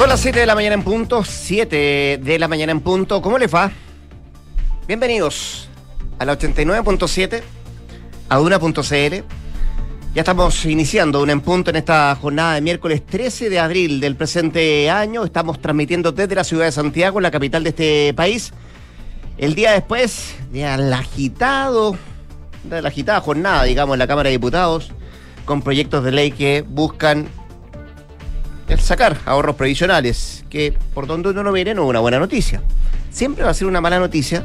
Son las 7 de la mañana en punto, 7 de la mañana en punto. ¿Cómo les va? Bienvenidos a la 89.7, a Duna.cl. Ya estamos iniciando Duna en punto en esta jornada de miércoles 13 de abril del presente año. Estamos transmitiendo desde la ciudad de Santiago, la capital de este país. El día después de la agitada jornada, digamos, en la Cámara de Diputados, con proyectos de ley que buscan el sacar ahorros previsionales, que por donde uno no mire no es una buena noticia. Siempre va a ser una mala noticia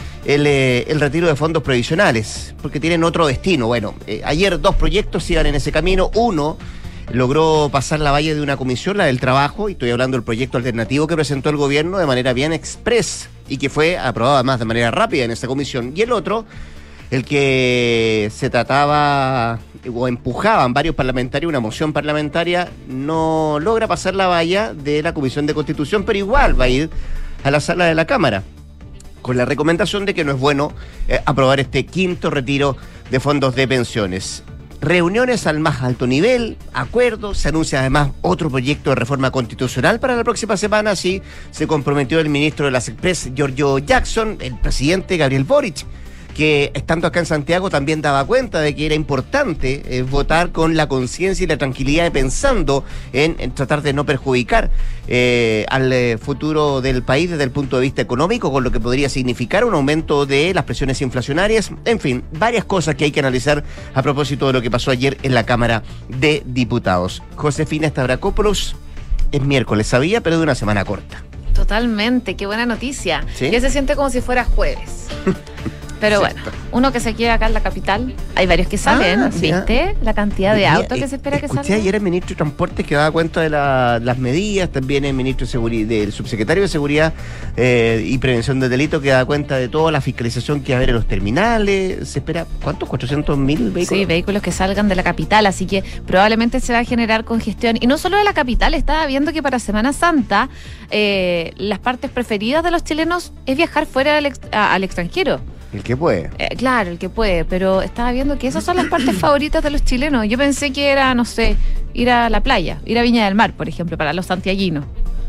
el retiro de fondos previsionales, porque tienen otro destino. Bueno, ayer dos proyectos iban en ese camino. Uno logró pasar la valla de una comisión, la del trabajo, y estoy hablando del proyecto alternativo que presentó el gobierno de manera bien express y que fue aprobado además de manera rápida en esa comisión. Y el otro, el que se trataba o empujaban varios parlamentarios, una moción parlamentaria, no logra pasar la valla de la Comisión de Constitución, pero igual va a ir a la sala de la Cámara, con la recomendación de que no es bueno aprobar este quinto retiro de fondos de pensiones. Reuniones al más alto nivel, acuerdos, se anuncia además otro proyecto de reforma constitucional para la próxima semana, así se comprometió el ministro de las Express, Giorgio Jackson, el presidente Gabriel Boric, que estando acá en Santiago también daba cuenta de que era importante votar con la conciencia y la tranquilidad de pensando en tratar de no perjudicar al futuro del país desde el punto de vista económico, con lo que podría significar un aumento de las presiones inflacionarias. En fin, varias cosas que hay que analizar a propósito de lo que pasó ayer en la Cámara de Diputados. Josefina Stavrakopoulos, es miércoles, sabía, pero de una semana corta. Totalmente, qué buena noticia. ¿Sí? Ya se siente como si fuera jueves. Pero bueno, uno que se queda acá en la capital, hay varios que salen, ¿viste? La cantidad de autos que se espera que salgan. Escuché ayer el ministro de Transportes que daba cuenta de las medidas, también el ministro de Seguridad, del subsecretario de Seguridad y Prevención de Delitos, que daba cuenta de toda la fiscalización que va a haber en los terminales. Se espera, ¿cuántos? ¿400.000 vehículos? Sí, vehículos que salgan de la capital, así que probablemente se va a generar congestión. Y no solo de la capital, estaba viendo que para Semana Santa las partes preferidas de los chilenos es viajar fuera al extranjero. El que puede. Claro, el que puede, pero estaba viendo que esas son las partes favoritas de los chilenos. Yo pensé que era, no sé, ir a la playa, ir a Viña del Mar, por ejemplo, para los santiaguinos.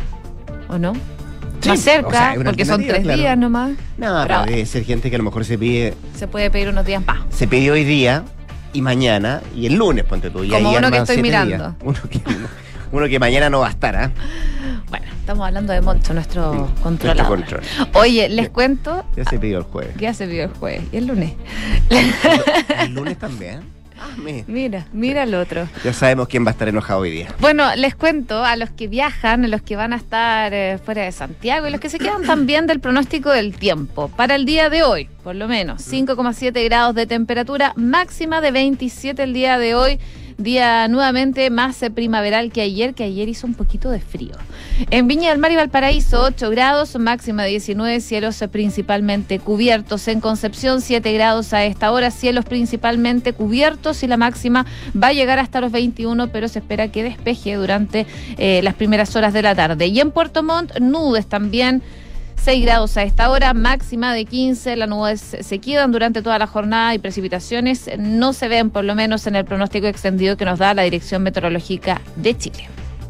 ¿O no? Sí, más cerca, o sea, porque son 3 días nomás. No, pero debe ser gente que a lo mejor se puede pedir unos días más. Se pidió hoy día y mañana y el lunes, ponte tú. Y como ahí uno que estoy mirando. Uno que mañana no va a estar, ¿ah? Bueno, estamos hablando de Moncho, nuestro controlador. Oye, les cuento. Ya se pidió el jueves. Ya se pidió el jueves. ¿Y el lunes? ¿El lunes también? Mira el otro. Ya sabemos quién va a estar enojado hoy día. Bueno, les cuento a los que viajan, a los que van a estar fuera de Santiago y los que se quedan también del pronóstico del tiempo. Para el día de hoy, por lo menos, 5,7 grados de temperatura, máxima de 27 el día de hoy. Día nuevamente más primaveral que ayer hizo un poquito de frío. En Viña del Mar y Valparaíso, 8 grados, máxima de 19, cielos principalmente cubiertos. En Concepción, 7 grados a esta hora, cielos principalmente cubiertos y la máxima va a llegar hasta los 21, pero se espera que despeje durante las primeras horas de la tarde. Y en Puerto Montt, nubes también. 6 grados a esta hora, máxima de 15, las nubes se quedan durante toda la jornada y precipitaciones no se ven, por lo menos en el pronóstico extendido que nos da la Dirección Meteorológica de Chile.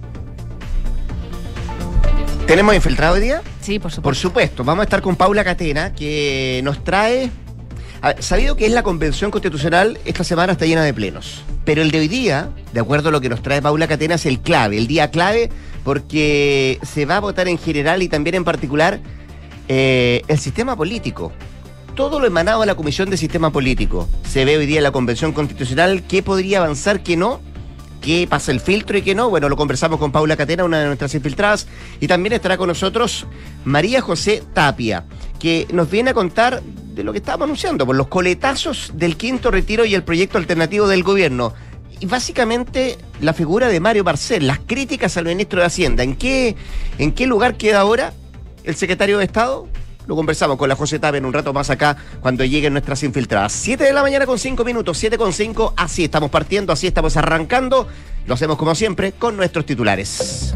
¿Tenemos infiltrado hoy día? Sí, por supuesto. Por supuesto, vamos a estar con Paula Catena, que nos trae... Sabido que es la Convención Constitucional, esta semana está llena de plenos, pero el de hoy día, de acuerdo a lo que nos trae Paula Catena, es el día clave, porque se va a votar en general y también en particular el sistema político. Todo lo emanado de la Comisión de Sistema Político se ve hoy día en la Convención Constitucional. ¿Qué podría avanzar, qué no? ¿Qué pasa el filtro y qué no? Bueno, lo conversamos con Paula Catena, una de nuestras infiltradas, y también estará con nosotros María José Tapia, que nos viene a contar de lo que estábamos anunciando, por los coletazos del quinto retiro y el proyecto alternativo del gobierno. Y básicamente la figura de Mario Marcel, las críticas al ministro de Hacienda. ¿En qué lugar queda ahora el secretario de Estado? Lo conversamos con la José Tapia en un rato más acá, cuando lleguen nuestras infiltradas. 7 de la mañana con 5 minutos, 7:05, así estamos partiendo, así estamos arrancando. Lo hacemos como siempre con nuestros titulares.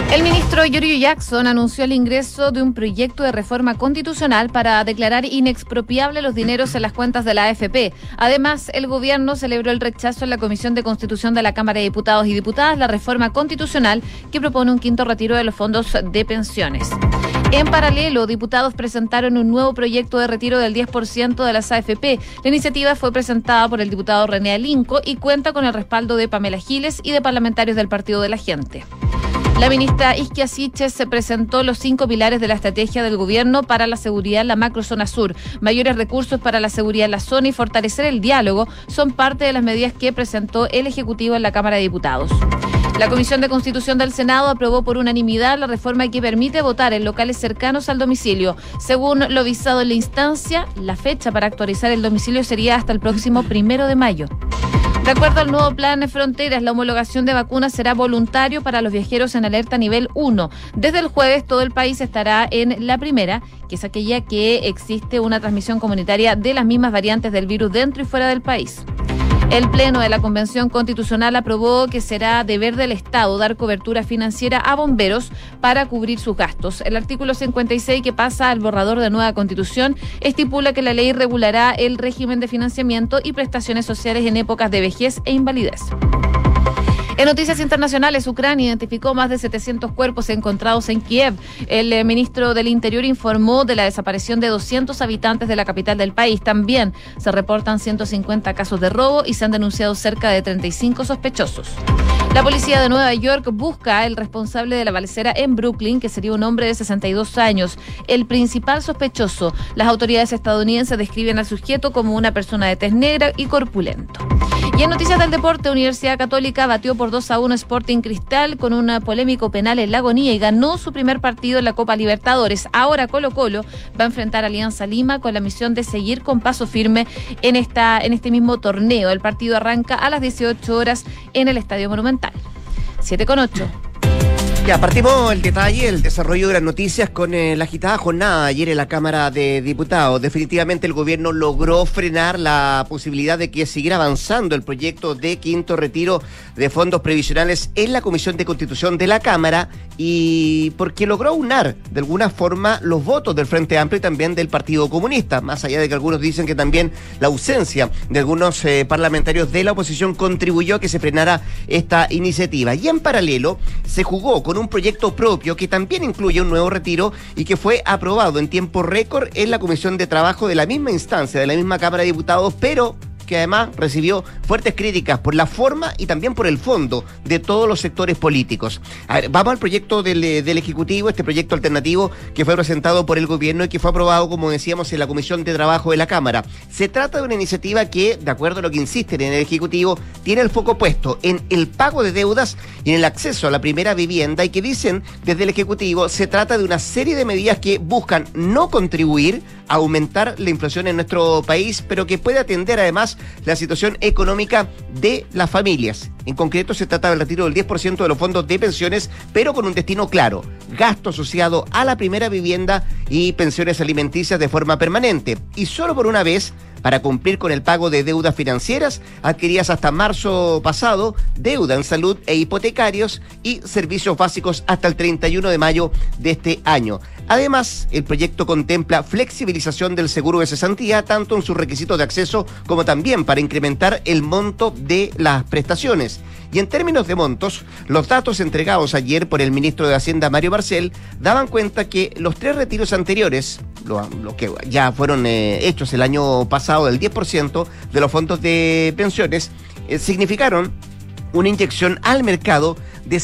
El ministro Giorgio Jackson anunció el ingreso de un proyecto de reforma constitucional para declarar inexpropiable los dineros en las cuentas de la AFP. Además, el gobierno celebró el rechazo en la Comisión de Constitución de la Cámara de Diputados y Diputadas la reforma constitucional que propone un quinto retiro de los fondos de pensiones. En paralelo, diputados presentaron un nuevo proyecto de retiro del 10% de las AFP. La iniciativa fue presentada por el diputado René Alinco y cuenta con el respaldo de Pamela Giles y de parlamentarios del Partido de la Gente. La ministra Isquia Siches se presentó los 5 pilares de la estrategia del gobierno para la seguridad en la macrozona sur. Mayores recursos para la seguridad en la zona y fortalecer el diálogo son parte de las medidas que presentó el Ejecutivo en la Cámara de Diputados. La Comisión de Constitución del Senado aprobó por unanimidad la reforma que permite votar en locales cercanos al domicilio. Según lo visado en la instancia, la fecha para actualizar el domicilio sería hasta el próximo 1 de mayo. De acuerdo al nuevo plan de fronteras, la homologación de vacunas será voluntario para los viajeros en alerta nivel 1. Desde el jueves, todo el país estará en la primera, que es aquella que existe una transmisión comunitaria de las mismas variantes del virus dentro y fuera del país. El Pleno de la Convención Constitucional aprobó que será deber del Estado dar cobertura financiera a bomberos para cubrir sus gastos. El artículo 56, que pasa al borrador de nueva Constitución, estipula que la ley regulará el régimen de financiamiento y prestaciones sociales en épocas de vejez e invalidez. En noticias internacionales, Ucrania identificó más de 700 cuerpos encontrados en Kiev. El ministro del Interior informó de la desaparición de 200 habitantes de la capital del país. También se reportan 150 casos de robo y se han denunciado cerca de 35 sospechosos. La policía de Nueva York busca al responsable de la balacera en Brooklyn, que sería un hombre de 62 años. El principal sospechoso, las autoridades estadounidenses describen al sujeto como una persona de tez negra y corpulento. Y en noticias del deporte, Universidad Católica batió por 2-1 Sporting Cristal con un polémico penal en La Agonía y ganó su primer partido en la Copa Libertadores. Ahora Colo-Colo va a enfrentar a Alianza Lima con la misión de seguir con paso firme en este mismo torneo. El partido arranca a las 18 horas en el Estadio Monumental. 7:08. Ya, partimos el detalle, el desarrollo de las noticias con la agitada jornada ayer en la Cámara de Diputados. Definitivamente el gobierno logró frenar la posibilidad de que siguiera avanzando el proyecto de quinto retiro de fondos previsionales en la Comisión de Constitución de la Cámara, y porque logró unar de alguna forma los votos del Frente Amplio y también del Partido Comunista, más allá de que algunos dicen que también la ausencia de algunos parlamentarios de la oposición contribuyó a que se frenara esta iniciativa. Y en paralelo se jugó con un proyecto propio que también incluye un nuevo retiro y que fue aprobado en tiempo récord en la Comisión de Trabajo de la misma instancia, de la misma Cámara de Diputados, pero que además recibió fuertes críticas por la forma y también por el fondo de todos los sectores políticos. A ver, vamos al proyecto del Ejecutivo, este proyecto alternativo que fue presentado por el gobierno y que fue aprobado, como decíamos, en la Comisión de Trabajo de la Cámara. Se trata de una iniciativa que, de acuerdo a lo que insisten en el Ejecutivo, tiene el foco puesto en el pago de deudas y en el acceso a la primera vivienda, y que dicen desde el Ejecutivo se trata de una serie de medidas que buscan no contribuir a aumentar la inflación en nuestro país, pero que puede atender además la situación económica de las familias. En concreto, se trata del retiro del 10% de los fondos de pensiones, pero con un destino claro: gasto asociado a la primera vivienda y pensiones alimenticias de forma permanente, y solo por una vez, para cumplir con el pago de deudas financieras adquiridas hasta marzo pasado, deuda en salud e hipotecarios y servicios básicos hasta el 31 de mayo de este año. Además, el proyecto contempla flexibilización del seguro de cesantía, tanto en sus requisitos de acceso como también para incrementar el monto de las prestaciones. Y en términos de montos, los datos entregados ayer por el ministro de Hacienda, Mario Marcel, daban cuenta que los 3 retiros anteriores, los que ya fueron hechos el año pasado, del 10% de los fondos de pensiones, significaron una inyección al mercado de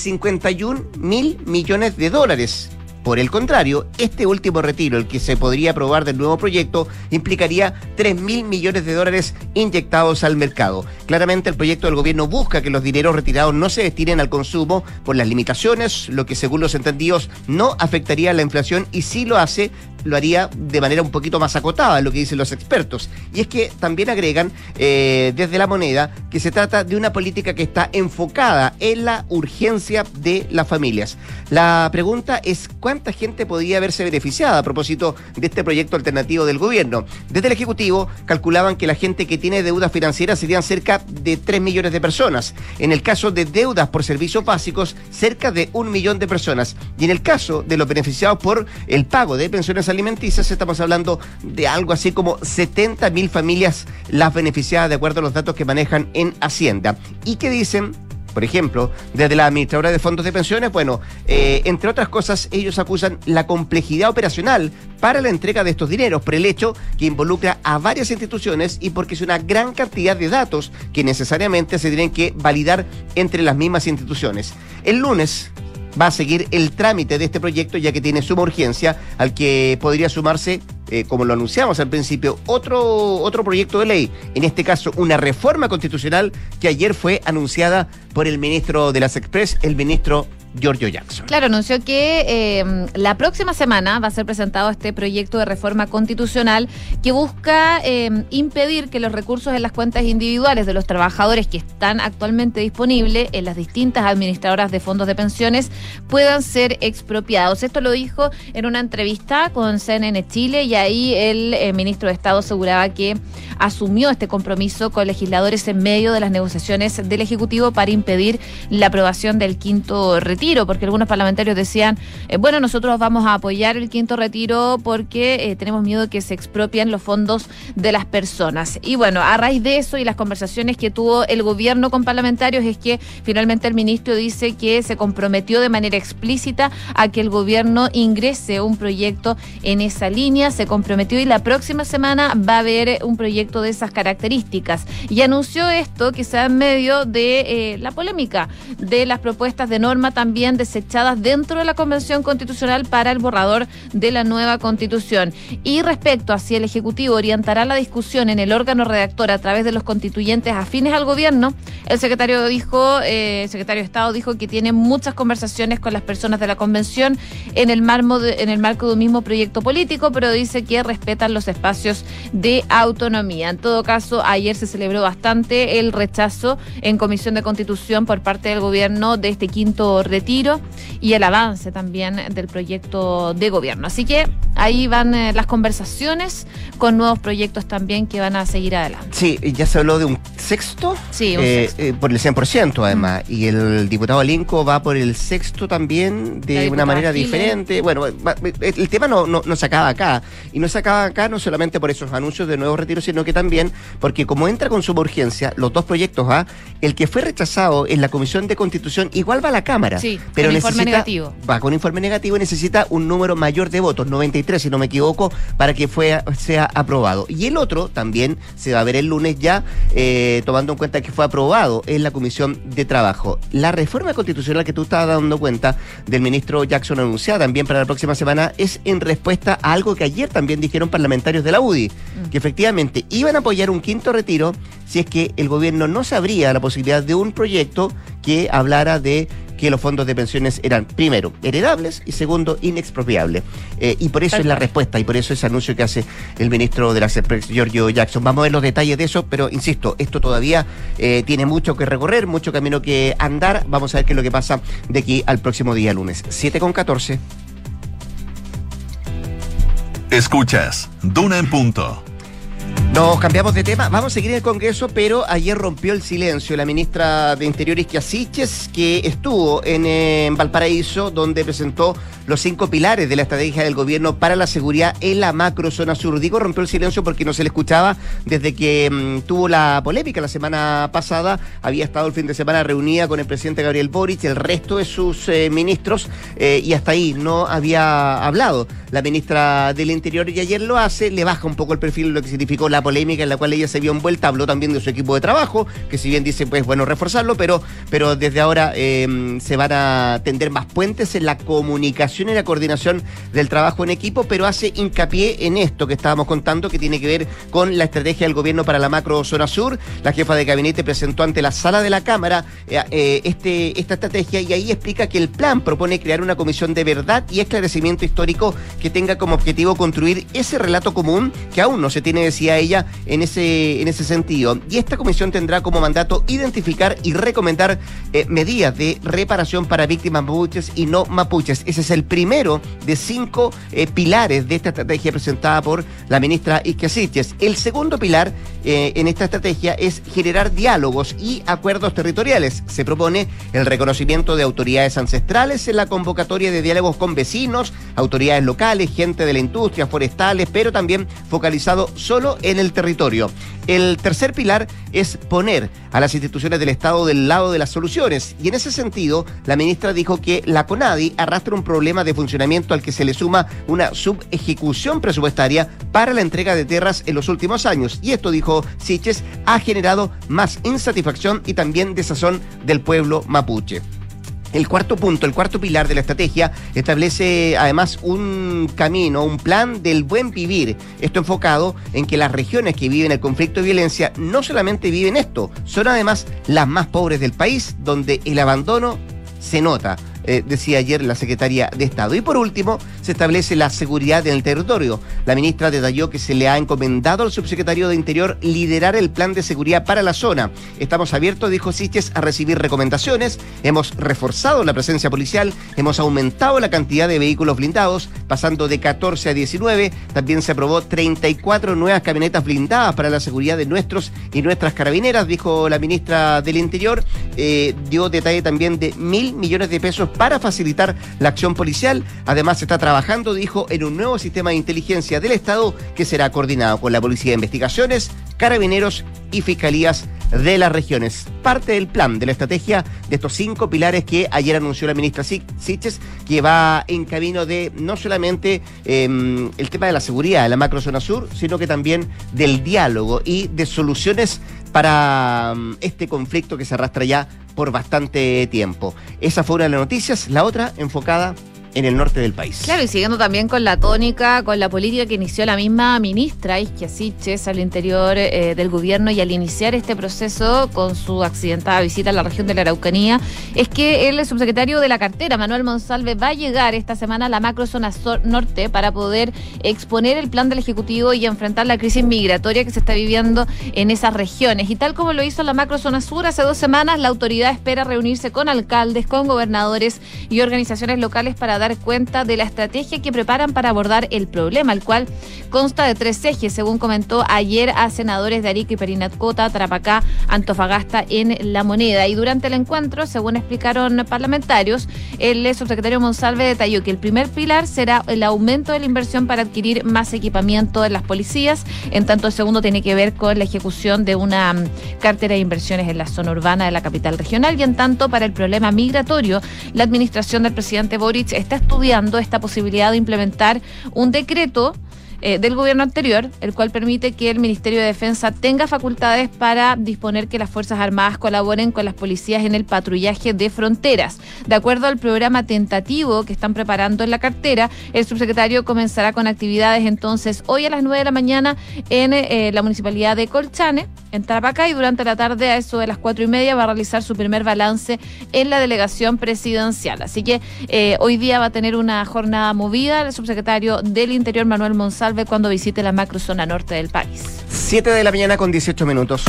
51.000 millones de dólares. Por el contrario, este último retiro, el que se podría aprobar del nuevo proyecto, implicaría 3.000 millones de dólares inyectados al mercado. Claramente el proyecto del gobierno busca que los dineros retirados no se destinen al consumo por las limitaciones, lo que según los entendidos no afectaría a la inflación, y sí lo hace lo haría de manera un poquito más acotada, lo que dicen los expertos. Y es que también agregan desde La Moneda que se trata de una política que está enfocada en la urgencia de las familias. La pregunta es ¿cuánta gente podría verse beneficiada a propósito de este proyecto alternativo del gobierno? Desde el Ejecutivo calculaban que la gente que tiene deudas financieras serían cerca de 3 millones de personas. En el caso de deudas por servicios básicos, cerca de 1 millón de personas. Y en el caso de los beneficiados por el pago de pensiones alimenticias, estamos hablando de algo así como 70.000 familias las beneficiadas de acuerdo a los datos que manejan en Hacienda. ¿Y qué dicen? Por ejemplo, desde la administradora de fondos de pensiones, bueno, entre otras cosas, ellos acusan la complejidad operacional para la entrega de estos dineros por el hecho que involucra a varias instituciones y porque es una gran cantidad de datos que necesariamente se tienen que validar entre las mismas instituciones. El lunes va a seguir el trámite de este proyecto, ya que tiene suma urgencia, al que podría sumarse, como lo anunciamos al principio, otro proyecto de ley, en este caso una reforma constitucional que ayer fue anunciada por el ministro de las Express, el ministro Giorgio Jackson. Claro, anunció que la próxima semana va a ser presentado este proyecto de reforma constitucional que busca impedir que los recursos en las cuentas individuales de los trabajadores que están actualmente disponibles en las distintas administradoras de fondos de pensiones puedan ser expropiados. Esto lo dijo en una entrevista con CNN Chile y ahí el ministro de Estado aseguraba que asumió este compromiso con legisladores en medio de las negociaciones del Ejecutivo para impedir la aprobación del quinto retiro, porque algunos parlamentarios decían, bueno, nosotros vamos a apoyar el quinto retiro porque tenemos miedo de que se expropien los fondos de las personas. Y bueno, a raíz de eso y las conversaciones que tuvo el gobierno con parlamentarios es que finalmente el ministro dice que se comprometió de manera explícita a que el gobierno ingrese un proyecto en esa línea, se comprometió y la próxima semana va a haber un proyecto de esas características. Y anunció esto quizá en medio de la polémica de las propuestas de norma también desechadas dentro de la Convención Constitucional para el borrador de la nueva Constitución. Y respecto a si el Ejecutivo orientará la discusión en el órgano redactor a través de los constituyentes afines al gobierno, el secretario de Estado dijo que tiene muchas conversaciones con las personas de la Convención en el marco de un mismo proyecto político, pero dice que respetan los espacios de autonomía. En todo caso, ayer se celebró bastante el rechazo en Comisión de Constitución por parte del gobierno de este quinto retiro y el avance también del proyecto de gobierno. Así que ahí van las conversaciones con nuevos proyectos también que van a seguir adelante. Sí, ya se habló de un sexto, sí, un sexto. Por el 100% además, y el diputado Alinco va por el sexto también de una manera diferente. Bueno, el tema no se acaba acá, y no se acaba acá no solamente por esos anuncios de nuevos retiros, sino que también porque como entra con suma urgencia, los dos proyectos el que fue rechazado en la Comisión de Constitución igual va a la Cámara, sí, pero con informe negativo. Va con informe negativo y necesita un número mayor de votos, 93 si no me equivoco, para que sea aprobado. Y el otro también se va a ver el lunes ya, tomando en cuenta que fue aprobado en la Comisión de Trabajo. La reforma constitucional que tú estabas dando cuenta del ministro Jackson anunciada también para la próxima semana es en respuesta a algo que ayer también dijeron parlamentarios de la UDI, que efectivamente iban a apoyar un quinto retiro si es que el gobierno no se abría la posibilidad de un proyecto que hablara de que los fondos de pensiones eran, primero, heredables y segundo, inexpropiables. Y por eso es la respuesta y por eso ese anuncio que hace el ministro de las Express, Giorgio Jackson. Vamos a ver los detalles de eso, pero insisto, esto todavía tiene mucho que recorrer, mucho camino que andar. Vamos a ver qué es lo que pasa de aquí al próximo día lunes. 7:14. Escuchas Duna en Punto. Nos cambiamos de tema, vamos a seguir en el Congreso, pero ayer rompió el silencio la ministra de Interior Isquia Siches, que estuvo en Valparaíso, donde presentó los 5 pilares de la estrategia del gobierno para la seguridad en la macrozona sur. Digo, rompió el silencio porque no se le escuchaba desde que tuvo la polémica la semana pasada. Había estado el fin de semana reunida con el presidente Gabriel Boric, el resto de sus ministros, y hasta ahí no había hablado la ministra del Interior, y ayer lo hace, le baja un poco el perfil de lo que significó la polémica en la cual ella se vio envuelta. Habló también de su equipo de trabajo, que si bien dice, pues bueno, reforzarlo, pero desde ahora se van a tender más puentes en la comunicación y la coordinación del trabajo en equipo, pero hace hincapié en esto que estábamos contando, que tiene que ver con la estrategia del gobierno para la macro zona sur. La jefa de gabinete presentó ante la sala de la Cámara esta estrategia, y ahí explica que el plan propone crear una comisión de verdad y esclarecimiento histórico que tenga como objetivo construir ese relato común que aún no se tiene, decía ella, en ese sentido. Y esta comisión tendrá como mandato identificar y recomendar medidas de reparación para víctimas mapuches y no mapuches. Ese es el primero de 5 pilares de esta estrategia presentada por la ministra Ixque Siches. El segundo pilar en esta estrategia es generar diálogos y acuerdos territoriales. Se propone el reconocimiento de autoridades ancestrales en la convocatoria de diálogos con vecinos, autoridades locales, gente de la industria, forestales, pero también focalizado solo en el territorio. El tercer pilar es poner a las instituciones del Estado del lado de las soluciones. Y en ese sentido, la ministra dijo que la CONADI arrastra un problema de funcionamiento al que se le suma una subejecución presupuestaria para la entrega de tierras en los últimos años. Y esto, dijo Siches, ha generado más insatisfacción y también desazón del pueblo mapuche. El cuarto punto, el cuarto pilar de la estrategia establece además un camino, un plan del buen vivir. Esto enfocado en que las regiones que viven el conflicto y violencia no solamente viven esto, son además las más pobres del país, donde el abandono se nota. Decía ayer la secretaria de Estado. Y por último, se establece la seguridad en el territorio. La ministra detalló que se le ha encomendado al subsecretario de Interior liderar el plan de seguridad para la zona. Estamos abiertos, dijo Siches, a recibir recomendaciones. Hemos reforzado la presencia policial, hemos aumentado la cantidad de vehículos blindados, pasando de 14 a 19. También se aprobó 34 nuevas camionetas blindadas para la seguridad de nuestros y nuestras carabineras, dijo la ministra del Interior. Dio detalle también de 1.000 millones de pesos para facilitar la acción policial. Además, se está trabajando, dijo, en un nuevo sistema de inteligencia del Estado que será coordinado con la Policía de Investigaciones, Carabineros y Fiscalías de las regiones. Parte del plan de la estrategia de estos 5 pilares que ayer anunció la ministra Siches, que va en camino de no solamente el tema de la seguridad de la macrozona sur, sino que también del diálogo y de soluciones para este conflicto que se arrastra ya por bastante tiempo. Esa fue una de las noticias, la otra enfocada en el norte del país. Claro, y siguiendo también con la tónica, con la política que inició la misma ministra Ixque Siches al interior del gobierno y al iniciar este proceso con su accidentada visita a la región de la Araucanía, es que el subsecretario de la cartera, Manuel Monsalve, va a llegar esta semana a la macrozona norte para poder exponer el plan del Ejecutivo y enfrentar la crisis migratoria que se está viviendo en esas regiones. Y tal como lo hizo la macrozona sur hace 2 semanas, la autoridad espera reunirse con alcaldes, con gobernadores y organizaciones locales para dar cuenta de la estrategia que preparan para abordar el problema, el cual consta de 3 ejes, según comentó ayer a senadores de Arica y Parinacota, Tarapacá, Antofagasta en La Moneda. Y durante el encuentro, según explicaron parlamentarios, el subsecretario Monsalve detalló que el primer pilar será el aumento de la inversión para adquirir más equipamiento en las policías, en tanto el segundo tiene que ver con la ejecución de una cartera de inversiones en la zona urbana de la capital regional, y en tanto para el problema migratorio, la administración del presidente Boric está estudiando esta posibilidad de implementar un decreto del gobierno anterior, el cual permite que el Ministerio de Defensa tenga facultades para disponer que las Fuerzas Armadas colaboren con las policías en el patrullaje de fronteras. De acuerdo al programa tentativo que están preparando en la cartera, el subsecretario comenzará con actividades entonces hoy a las 9 de la mañana en la municipalidad de Colchane, en Tarapacá, y durante la tarde a eso de las 4:30 va a realizar su primer balance en la delegación presidencial. Así que hoy día va a tener una jornada movida el subsecretario del Interior, Manuel Monsalve, cuando visite la macrozona norte del país. 7 de la mañana con 18 minutos.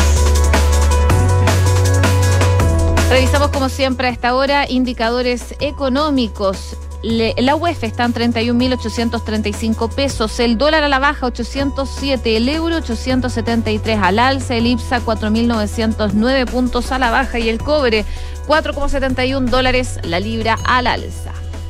Revisamos como siempre a esta hora indicadores económicos. La UEF está en 31.835 pesos, el dólar a la baja 807, el euro 873 al alza, el IPSA 4.909 puntos a la baja y el cobre $4,71 la libra al alza.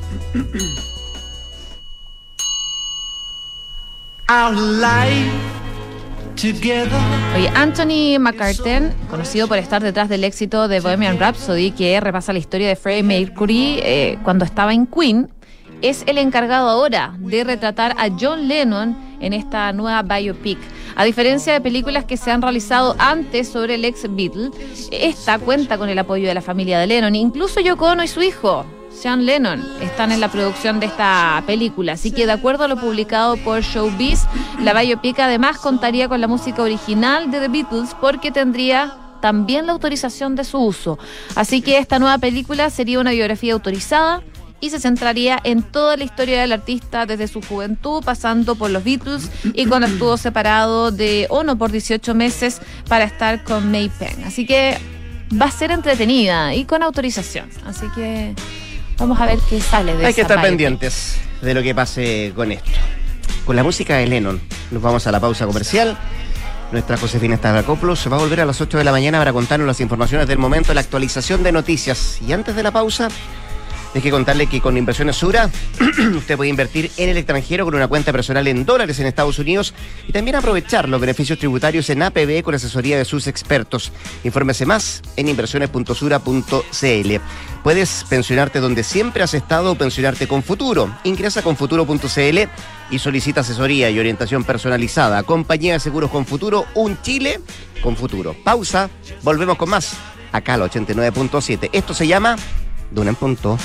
Oye, Anthony McCarten, conocido por estar detrás del éxito de Bohemian Rhapsody, que repasa la historia de Freddie Mercury cuando estaba en Queen, es el encargado ahora de retratar a John Lennon en esta nueva biopic. A diferencia de películas que se han realizado antes sobre el ex Beatle, esta cuenta con el apoyo de la familia de Lennon. Incluso Yoko Ono y su hijo, Sean Lennon, están en la producción de esta película. Así que, de acuerdo a lo publicado por Showbiz, la biopic además contaría con la música original de The Beatles, porque tendría también la autorización de su uso. Así que esta nueva película sería una biografía autorizada y se centraría en toda la historia del artista desde su juventud, pasando por los Beatles y cuando estuvo separado de Ono por 18 meses para estar con May Peng. Así que va a ser entretenida y con autorización. Así que vamos a ver qué sale de eso. Hay que estar pendientes de lo que pase con esto. Con la música de Lennon, nos vamos a la pausa comercial. Nuestra Josefina Stavrakopoulos va a volver a las 8 de la mañana para contarnos las informaciones del momento, la actualización de noticias. Y antes de la pausa, hay que contarle que con Inversiones Sura usted puede invertir en el extranjero con una cuenta personal en dólares en Estados Unidos y también aprovechar los beneficios tributarios en APB con asesoría de sus expertos. Infórmese más en inversiones.sura.cl. Puedes pensionarte donde siempre has estado o pensionarte con Futuro. Ingresa con futuro.cl y solicita asesoría y orientación personalizada. Compañía de Seguros con Futuro, un Chile con futuro. Pausa, volvemos con más acá al 89.7. Esto se llama Duna en Punto.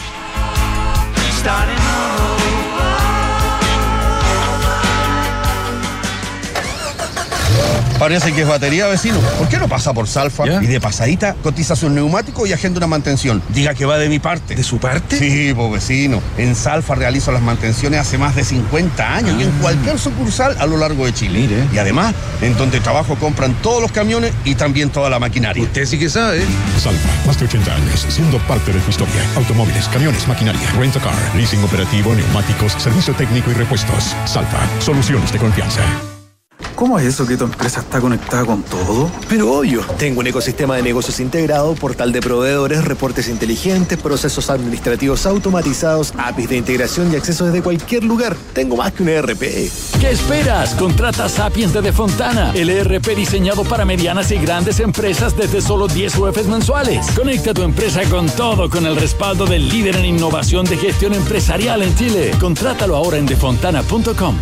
Parece que es batería, vecino. ¿Por qué no pasa por Salfa? ¿Ya? Y de pasadita cotiza sus neumáticos y agenda una mantención. Diga que va de mi parte. ¿De su parte? Sí, pues vecino. En Salfa realizo las mantenciones hace más de 50 años y en cualquier sucursal a lo largo de Chile. Mire. Y además, en donde trabajo compran todos los camiones y también toda la maquinaria. Usted sí que sabe. Salfa, más de 80 años, siendo parte de tu historia. Automóviles, camiones, maquinaria, rent-a-car, leasing operativo, neumáticos, servicio técnico y repuestos. Salfa, soluciones de confianza. ¿Cómo es eso que tu empresa está conectada con todo? Pero obvio, tengo un ecosistema de negocios integrado, portal de proveedores, reportes inteligentes, procesos administrativos automatizados, APIs de integración y acceso desde cualquier lugar. Tengo más que un ERP. ¿Qué esperas? Contrata Sapiens de Defontana, el ERP diseñado para medianas y grandes empresas desde solo 10 UFs mensuales. Conecta tu empresa con todo con el respaldo del líder en innovación de gestión empresarial en Chile. Contrátalo ahora en defontana.com.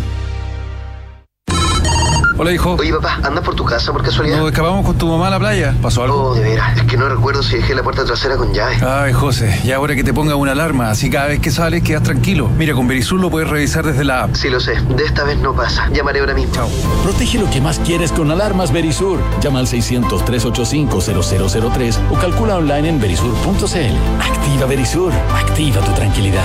Hola, hijo. Oye, papá, ¿andas por tu casa por casualidad? ¿Nos escapamos con tu mamá a la playa? ¿Pasó algo? Oh, de veras, es que no recuerdo si dejé la puerta trasera con llave. Ay, José, ya ahora que te ponga una alarma, así cada vez que sales quedas tranquilo. Mira, con Verisur lo puedes revisar desde la app. Sí, lo sé, de esta vez no pasa. Llamaré ahora mismo. Chao. Protege lo que más quieres con alarmas Verisur. Llama al 600-385-0003 o calcula online en verisur.cl. Activa Verisur, activa tu tranquilidad.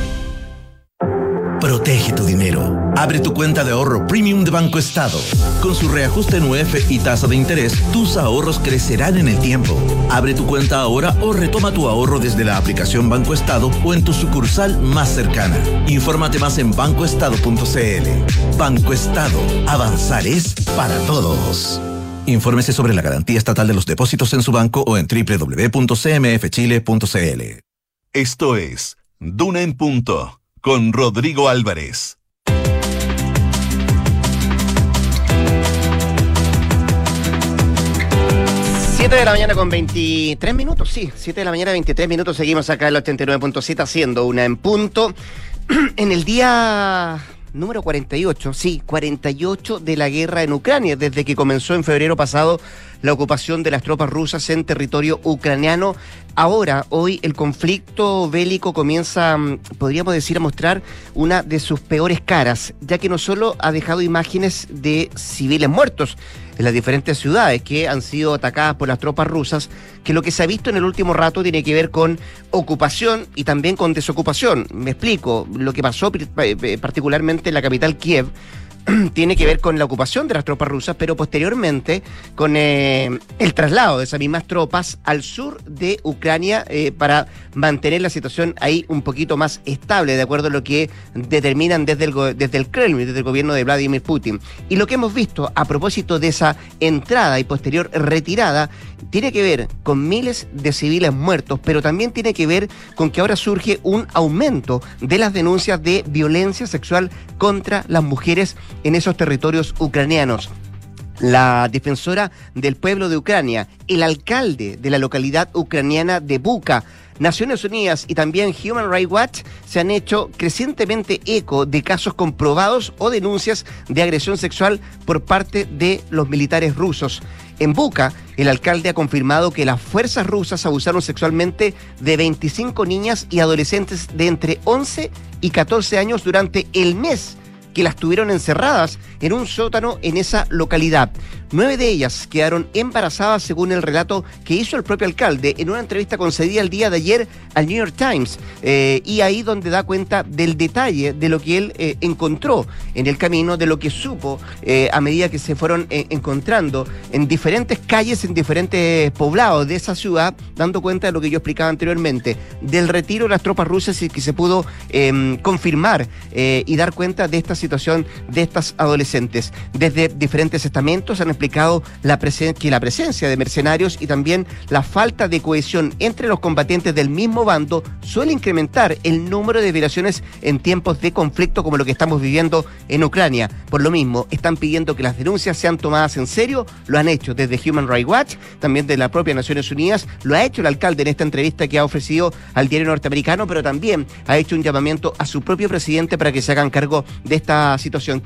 Protege tu dinero. Abre tu cuenta de ahorro premium de Banco Estado. Con su reajuste en UF y tasa de interés, tus ahorros crecerán en el tiempo. Abre tu cuenta ahora o retoma tu ahorro desde la aplicación Banco Estado o en tu sucursal más cercana. Infórmate más en bancoestado.cl. Banco Estado. Avanzar es para todos. Infórmese sobre la garantía estatal de los depósitos en su banco o en www.cmfchile.cl. Esto es Duna en Punto con Rodrigo Álvarez. 7 de la mañana con 23 minutos, sí, 7 de la mañana 23 minutos, seguimos acá en el 89.7 haciendo Una en Punto. En el día número 48, sí, 48 de la guerra en Ucrania, desde que comenzó en febrero pasado la ocupación de las tropas rusas en territorio ucraniano. Ahora, hoy, el conflicto bélico comienza, podríamos decir, a mostrar una de sus peores caras, ya que no solo ha dejado imágenes de civiles muertos en las diferentes ciudades que han sido atacadas por las tropas rusas, que lo que se ha visto en el último rato tiene que ver con ocupación y también con desocupación. Me explico, lo que pasó particularmente en la capital Kiev tiene que ver con la ocupación de las tropas rusas, pero posteriormente con el traslado de esas mismas tropas al sur de Ucrania para mantener la situación ahí un poquito más estable, de acuerdo a lo que determinan desde el Kremlin, desde el gobierno de Vladimir Putin. Y lo que hemos visto a propósito de esa entrada y posterior retirada tiene que ver con miles de civiles muertos, pero también tiene que ver con que ahora surge un aumento de las denuncias de violencia sexual contra las mujeres en esos territorios ucranianos. La defensora del pueblo de Ucrania, el alcalde de la localidad ucraniana de Bucha, Naciones Unidas y también Human Rights Watch se han hecho crecientemente eco de casos comprobados o denuncias de agresión sexual por parte de los militares rusos. En Bucha, el alcalde ha confirmado que las fuerzas rusas abusaron sexualmente de 25 niñas y adolescentes de entre 11 y 14 años durante el mes que las tuvieron encerradas en un sótano en esa localidad. 9 de ellas quedaron embarazadas, según el relato que hizo el propio alcalde en una entrevista concedida el día de ayer al New York Times, y ahí donde da cuenta del detalle de lo que él encontró en el camino, de lo que supo a medida que se fueron encontrando en diferentes calles, en diferentes poblados de esa ciudad, dando cuenta de lo que yo explicaba anteriormente, del retiro de las tropas rusas y que se pudo confirmar y dar cuenta de esta situación de estas adolescentes. Desde diferentes estamentos han explicado que la presencia de mercenarios y también la falta de cohesión entre los combatientes del mismo bando suele incrementar el número de violaciones en tiempos de conflicto como lo que estamos viviendo en Ucrania. Por lo mismo, están pidiendo que las denuncias sean tomadas en serio. Lo han hecho desde Human Rights Watch, también de la propia Naciones Unidas, lo ha hecho el alcalde en esta entrevista que ha ofrecido al diario norteamericano, pero también ha hecho un llamamiento a su propio presidente para que se hagan cargo de esta situación,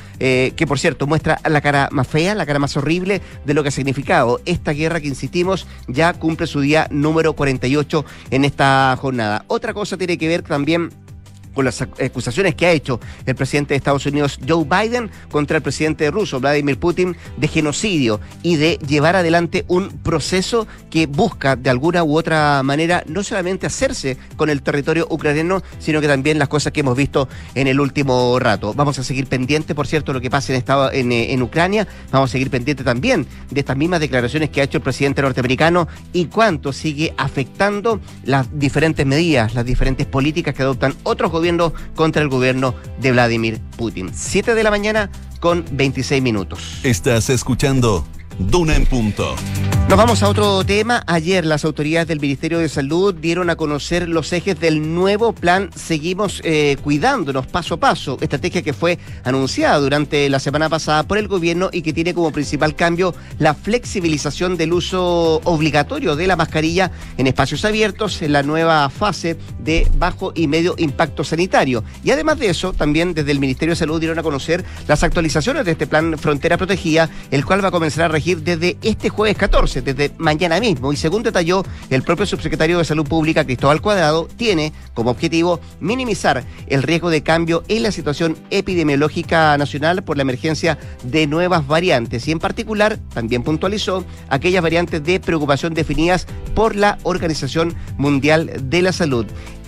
que por cierto muestra la cara más fea, la cara más horrible de lo que ha significado esta guerra que, insistimos, ya cumple su día número 48 en esta jornada. Otra cosa tiene que ver también con las acusaciones que ha hecho el presidente de Estados Unidos, Joe Biden, contra el presidente ruso, Vladimir Putin, de genocidio y de llevar adelante un proceso que busca de alguna u otra manera no solamente hacerse con el territorio ucraniano, sino que también las cosas que hemos visto en el último rato. Vamos a seguir pendientes, por cierto, de lo que pasa en Ucrania. Vamos a seguir pendientes también de estas mismas declaraciones que ha hecho el presidente norteamericano y cuánto sigue afectando las diferentes medidas, las diferentes políticas que adoptan otros gobiernos contra el gobierno de Vladimir Putin. 7 de la mañana con 26 minutos. Estás escuchando Duna en Punto. Nos vamos a otro tema. Ayer las autoridades del Ministerio de Salud dieron a conocer los ejes del nuevo plan Seguimos Cuidándonos Paso a Paso, estrategia que fue anunciada durante la semana pasada por el gobierno y que tiene como principal cambio la flexibilización del uso obligatorio de la mascarilla en espacios abiertos en la nueva fase de bajo y medio impacto sanitario. Y además de eso, también desde el Ministerio de Salud dieron a conocer las actualizaciones de este plan Frontera Protegida, el cual va a comenzar a regir desde este jueves 14, desde mañana mismo, y según detalló el propio subsecretario de Salud Pública, Cristóbal Cuadrado, tiene como objetivo minimizar el riesgo de cambio en la situación epidemiológica nacional por la emergencia de nuevas variantes, y en particular también puntualizó aquellas variantes de preocupación definidas por la Organización Mundial de la Salud.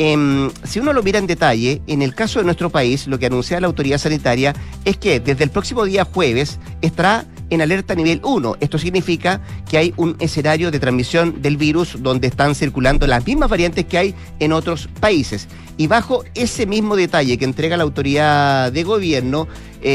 Si uno lo mira en detalle, en el caso de nuestro país, lo que anuncia la autoridad sanitaria es que desde el próximo día jueves estará en alerta nivel 1. Esto significa que hay un escenario de transmisión del virus donde están circulando las mismas variantes que hay en otros países. Y bajo ese mismo detalle que entrega la autoridad de gobierno,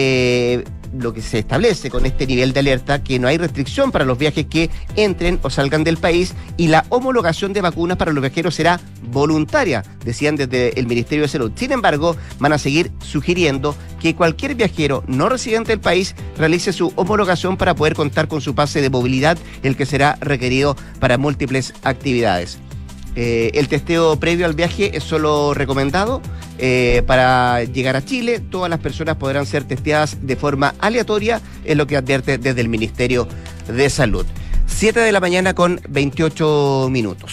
lo que se establece con este nivel de alerta, que no hay restricción para los viajes que entren o salgan del país, y la homologación de vacunas para los viajeros será voluntaria, decían desde el Ministerio de Salud. Sin embargo, van a seguir sugiriendo que cualquier viajero no residente del país realice su homologación para poder contar con su pase de movilidad, el que será requerido para múltiples actividades. El testeo previo al viaje es solo recomendado para llegar a Chile. Todas las personas podrán ser testeadas de forma aleatoria, es lo que advierte desde el Ministerio de Salud. 7 de la mañana con 28 minutos.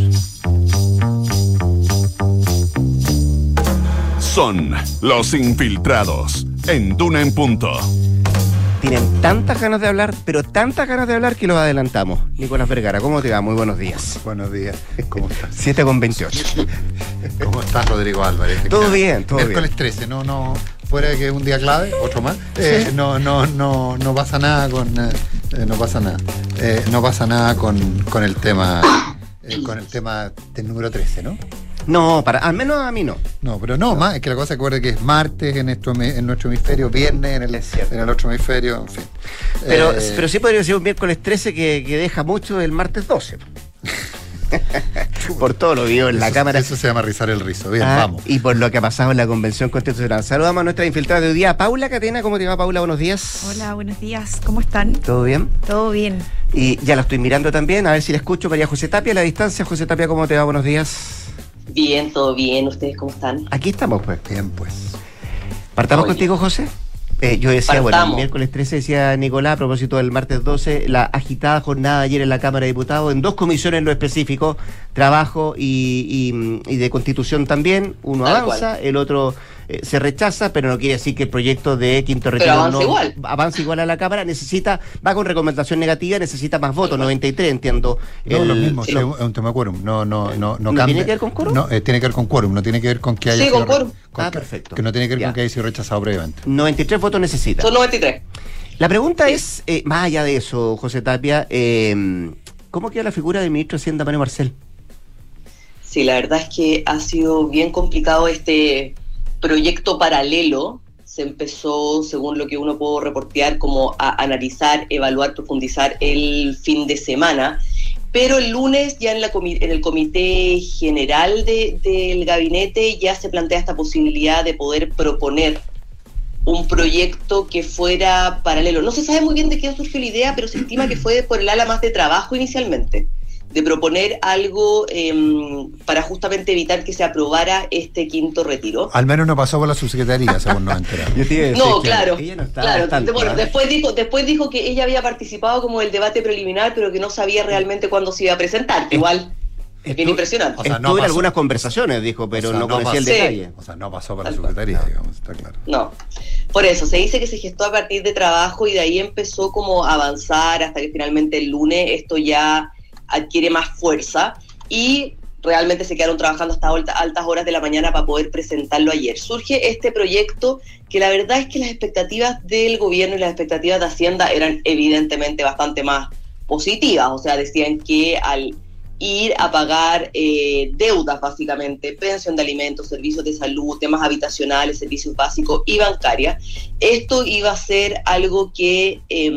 Son los infiltrados en Duna en Punto. Tienen tantas ganas de hablar, pero tantas ganas de hablar que los adelantamos. Nicolás Vergara, ¿cómo te va? Muy buenos días. Buenos días, ¿cómo estás? 7 con 28. ¿Cómo estás, Rodrigo Álvarez? Todo bien, todo bien. Miércoles 13, no, fuera de que es un día clave, otro más, sí. No pasa nada con... no pasa nada. No pasa nada con el tema del número 13, ¿no? No, al menos a mí no. No, pero no, más, es que la cosa, acuerde que es martes en nuestro hemisferio, viernes en el otro hemisferio, en fin. Pero sí podría ser un miércoles 13 que deja mucho del martes 12. Por todo lo vio en la cámara. Eso se llama rizar el rizo. Bien, vamos. Y por lo que ha pasado en la Convención Constitucional. Saludamos a nuestra infiltrada de hoy día, Paula Catena. ¿Cómo te va, Paula? Buenos días. Hola, buenos días. ¿Cómo están? ¿Todo bien? Todo bien. Y ya la estoy mirando también, a ver si la escucho. María José Tapia a la distancia. José Tapia, ¿cómo te va? Buenos días. Bien, todo bien. ¿Ustedes cómo están? Aquí estamos, pues. Bien, pues. ¿Partamos contigo, José? Yo decía, bueno, el miércoles 13 decía Nicolás, a propósito del martes 12, la agitada jornada ayer en la Cámara de Diputados, en 2 comisiones en lo específico, trabajo y de Constitución también. Uno avanza, el otro se rechaza, pero no quiere decir que el proyecto de Quinto Retiro avanza igual a la Cámara, va con recomendación negativa, necesita más votos, 93 entiendo. No, lo mismo, es un tema de quórum, no cambia. ¿Tiene que ver con quórum? No, tiene que ver con quórum, no tiene que ver con que haya con quórum. Perfecto. Que no tiene que ver con que haya sido rechazado previamente. 93 votos necesita. Son 93. La pregunta es, más allá de eso, José Tapia, ¿cómo queda la figura del ministro de Hacienda, Mario Marcel? Sí, la verdad es que ha sido bien complicado este proyecto paralelo. Se empezó, según lo que uno pudo reportear, como a analizar, evaluar, profundizar el fin de semana. Pero el lunes ya en el comité general del gabinete ya se plantea esta posibilidad de poder proponer un proyecto que fuera paralelo. No se sabe muy bien de qué surgió la idea, pero se estima que fue por el ala más de trabajo inicialmente, de proponer algo para justamente evitar que se aprobara este quinto retiro. Al menos no pasó por la subsecretaría, según nos enteramos. No, claro. Bueno, después dijo que ella había participado como del debate preliminar, pero que no sabía realmente cuándo se iba a presentar. Igual, es bien impresionante. O sea, estuvo en algunas conversaciones, dijo, pero no conocía el detalle. O sea, no pasó por la subsecretaría, digamos, está claro. No. Por eso, se dice que se gestó a partir de trabajo y de ahí empezó como a avanzar hasta que finalmente el lunes esto ya adquiere más fuerza y realmente se quedaron trabajando hasta altas horas de la mañana para poder presentarlo ayer. Surge este proyecto que la verdad es que las expectativas del gobierno y las expectativas de Hacienda eran evidentemente bastante más positivas, o sea, decían que al ir a pagar deudas básicamente, pensión de alimentos, servicios de salud, temas habitacionales, servicios básicos y bancarias, esto iba a ser algo que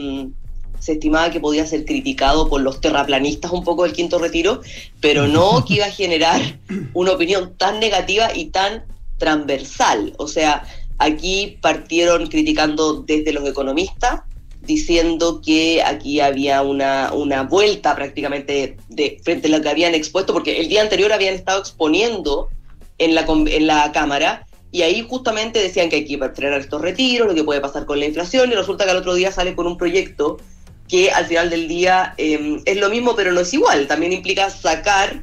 se estimaba que podía ser criticado por los terraplanistas un poco del quinto retiro, pero no que iba a generar una opinión tan negativa y tan transversal. O sea, aquí partieron criticando desde los economistas, diciendo que aquí había una vuelta prácticamente de frente a lo que habían expuesto, porque el día anterior habían estado exponiendo en la Cámara, y ahí justamente decían que hay que frenar estos retiros, lo que puede pasar con la inflación, y resulta que al otro día sale con un proyecto que al final del día es lo mismo, pero no es igual. También implica sacar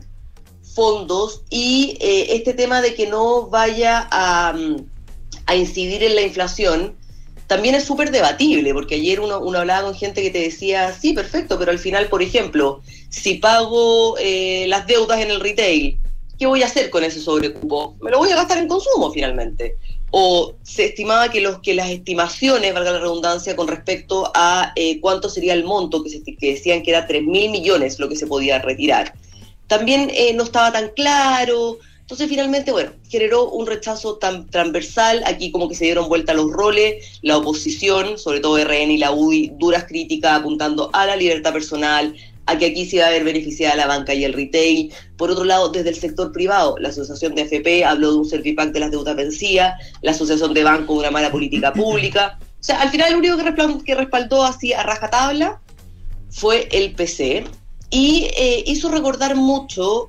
fondos y este tema de que no vaya a incidir en la inflación también es súper debatible, porque ayer uno hablaba con gente que te decía, sí, perfecto, pero al final, por ejemplo, si pago las deudas en el retail, ¿qué voy a hacer con ese sobrecupo? Me lo voy a gastar en consumo finalmente. O se estimaba que las estimaciones, valga la redundancia, con respecto a cuánto sería el monto, que decían que era 3.000 millones lo que se podía retirar, también no estaba tan claro. Entonces finalmente, bueno, generó un rechazo tan transversal. Aquí como que se dieron vuelta los roles, la oposición, sobre todo RN y la UDI, duras críticas apuntando a la libertad personal, a que aquí se iba a ver beneficiada la banca y el retail. Por otro lado, desde el sector privado, la Asociación de AFP habló de un servipack de las deudas vencidas, la Asociación de Banco de una mala política pública. O sea, al final el único que respaldó así a rajatabla fue el PC, y hizo recordar mucho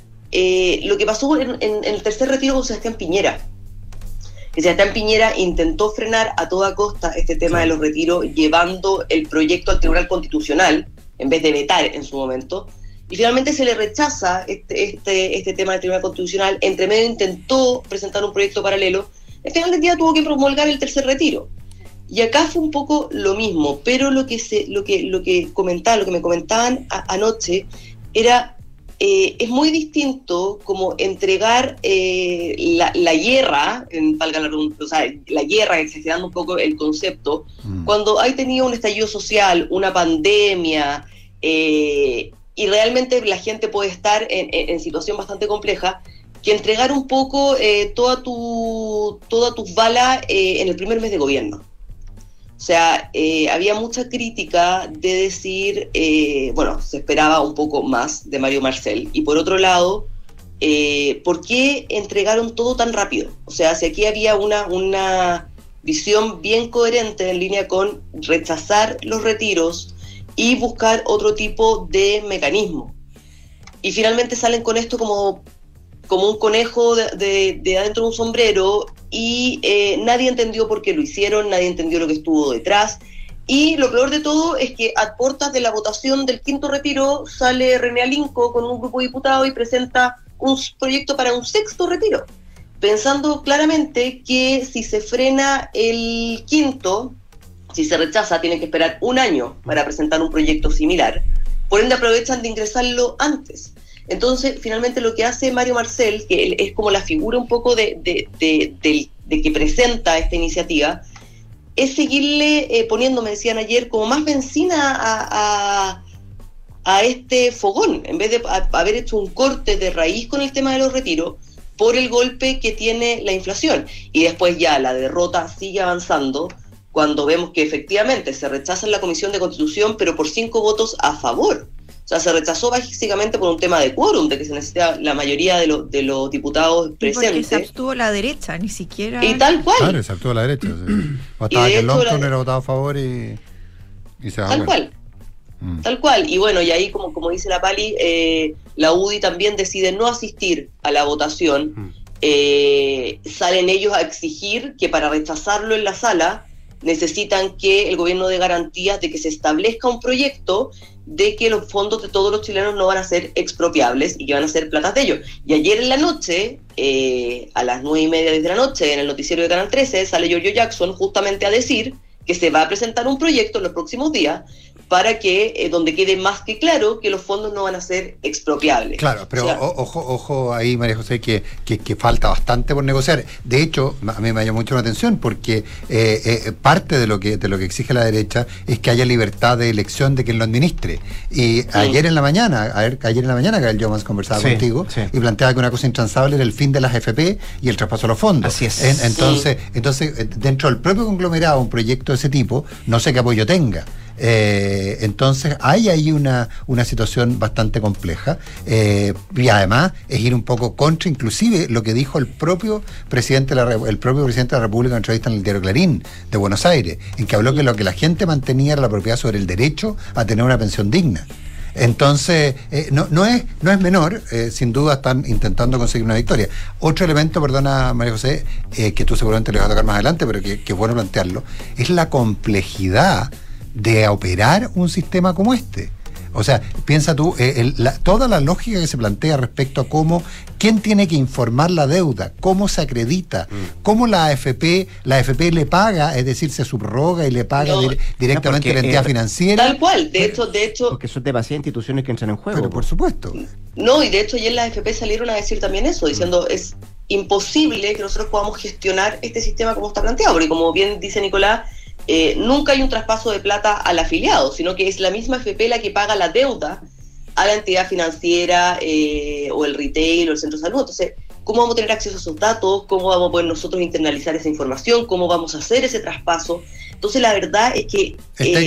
lo que pasó en el tercer retiro con Sebastián Piñera. Que Sebastián Piñera intentó frenar a toda costa este tema de los retiros, llevando el proyecto al Tribunal Constitucional, en vez de vetar en su momento, y finalmente se le rechaza este tema del Tribunal Constitucional. Entre medio intentó presentar un proyecto paralelo, al final del día tuvo que promulgar el tercer retiro. Y acá fue un poco lo mismo, pero lo que me comentaban anoche era es muy distinto como entregar la guerra, la guerra, exagerando un poco el concepto, cuando hay tenido un estallido social, una pandemia, y realmente la gente puede estar en situación bastante compleja, que entregar un poco todas tus balas en el primer mes de gobierno. O sea, había mucha crítica de decir, se esperaba un poco más de Mario Marcel. Y por otro lado, ¿por qué entregaron todo tan rápido? O sea, si aquí había una visión bien coherente en línea con rechazar los retiros y buscar otro tipo de mecanismo. Y finalmente salen con esto como un conejo de adentro de un sombrero, y nadie entendió por qué lo hicieron, nadie entendió lo que estuvo detrás. Y lo peor de todo es que a puertas de la votación del quinto retiro sale René Alinco con un grupo de diputados y presenta un proyecto para un sexto retiro. pensando claramente que si se frena el quinto, si se rechaza, tienen que esperar un año para presentar un proyecto similar. Por ende, aprovechan de ingresarlo antes. Entonces, finalmente lo que hace Mario Marcel, que él es como la figura un poco de que presenta esta iniciativa, es seguirle poniendo, me decían ayer, como más benzina a este fogón, en vez de haber hecho un corte de raíz con el tema de los retiros, por el golpe que tiene la inflación. Y después ya la derrota sigue avanzando, cuando vemos que efectivamente se rechaza en la Comisión de Constitución, pero por 5 votos a favor. O sea, se rechazó básicamente por un tema de quórum, de que se necesita la mayoría de los diputados presentes. Porque se abstuvo la derecha, ni siquiera... Y tal cual. Claro, se abstuvo la derecha. Sí. Bastaba que Longton era votado a favor y se va. Tal cual. Tal cual. Y bueno, y ahí, como dice la Pali, la UDI también decide no asistir a la votación. Salen ellos a exigir que para rechazarlo en la sala necesitan que el gobierno dé garantías de que se establezca un proyecto de que los fondos de todos los chilenos no van a ser expropiables y que van a ser platas de ellos. Y ayer en la noche, a las 9:30 de la noche, en el noticiero de Canal 13, sale Giorgio Jackson justamente a decir que se va a presentar un proyecto en los próximos días para que, donde quede más que claro que los fondos no van a ser expropiables. Claro, pero ojo ahí, María José, que falta bastante por negociar. De hecho, a mí me llamó mucho la atención porque parte de lo que exige la derecha es que haya libertad de elección de quien lo administre. Y ayer en la mañana, Gael Jomans conversaba contigo y planteaba que una cosa intransable era el fin de las AFP y el traspaso de los fondos. Así es. Entonces, dentro del propio conglomerado, un proyecto de ese tipo, no sé qué apoyo tenga. Entonces hay ahí una situación bastante compleja y además es ir un poco contra inclusive lo que dijo el propio presidente de la República en entrevista en el diario Clarín de Buenos Aires, en que habló que lo que la gente mantenía era la propiedad sobre el derecho a tener una pensión digna. Entonces, no es menor, sin duda están intentando conseguir una victoria. Otro elemento, perdona María José, que tú seguramente le vas a tocar más adelante, pero que es bueno plantearlo, es la complejidad de operar un sistema como este. O sea, piensa tú, toda la lógica que se plantea respecto a quién tiene que informar la deuda, cómo se acredita, cómo la AFP le paga, es decir, se subroga y le paga directamente a la entidad financiera. Tal cual, de hecho... Porque son demasiadas instituciones que entran en juego. Pero por supuesto. No, y de hecho ayer las AFP salieron a decir también eso, diciendo es imposible que nosotros podamos gestionar este sistema como está planteado, porque como bien dice Nicolás, nunca hay un traspaso de plata al afiliado, sino que es la misma AFP la que paga la deuda a la entidad financiera o el retail o el centro de salud. Entonces, ¿cómo vamos a tener acceso a esos datos? ¿Cómo vamos a poder nosotros internalizar esa información? ¿Cómo vamos a hacer ese traspaso? Entonces, la verdad es que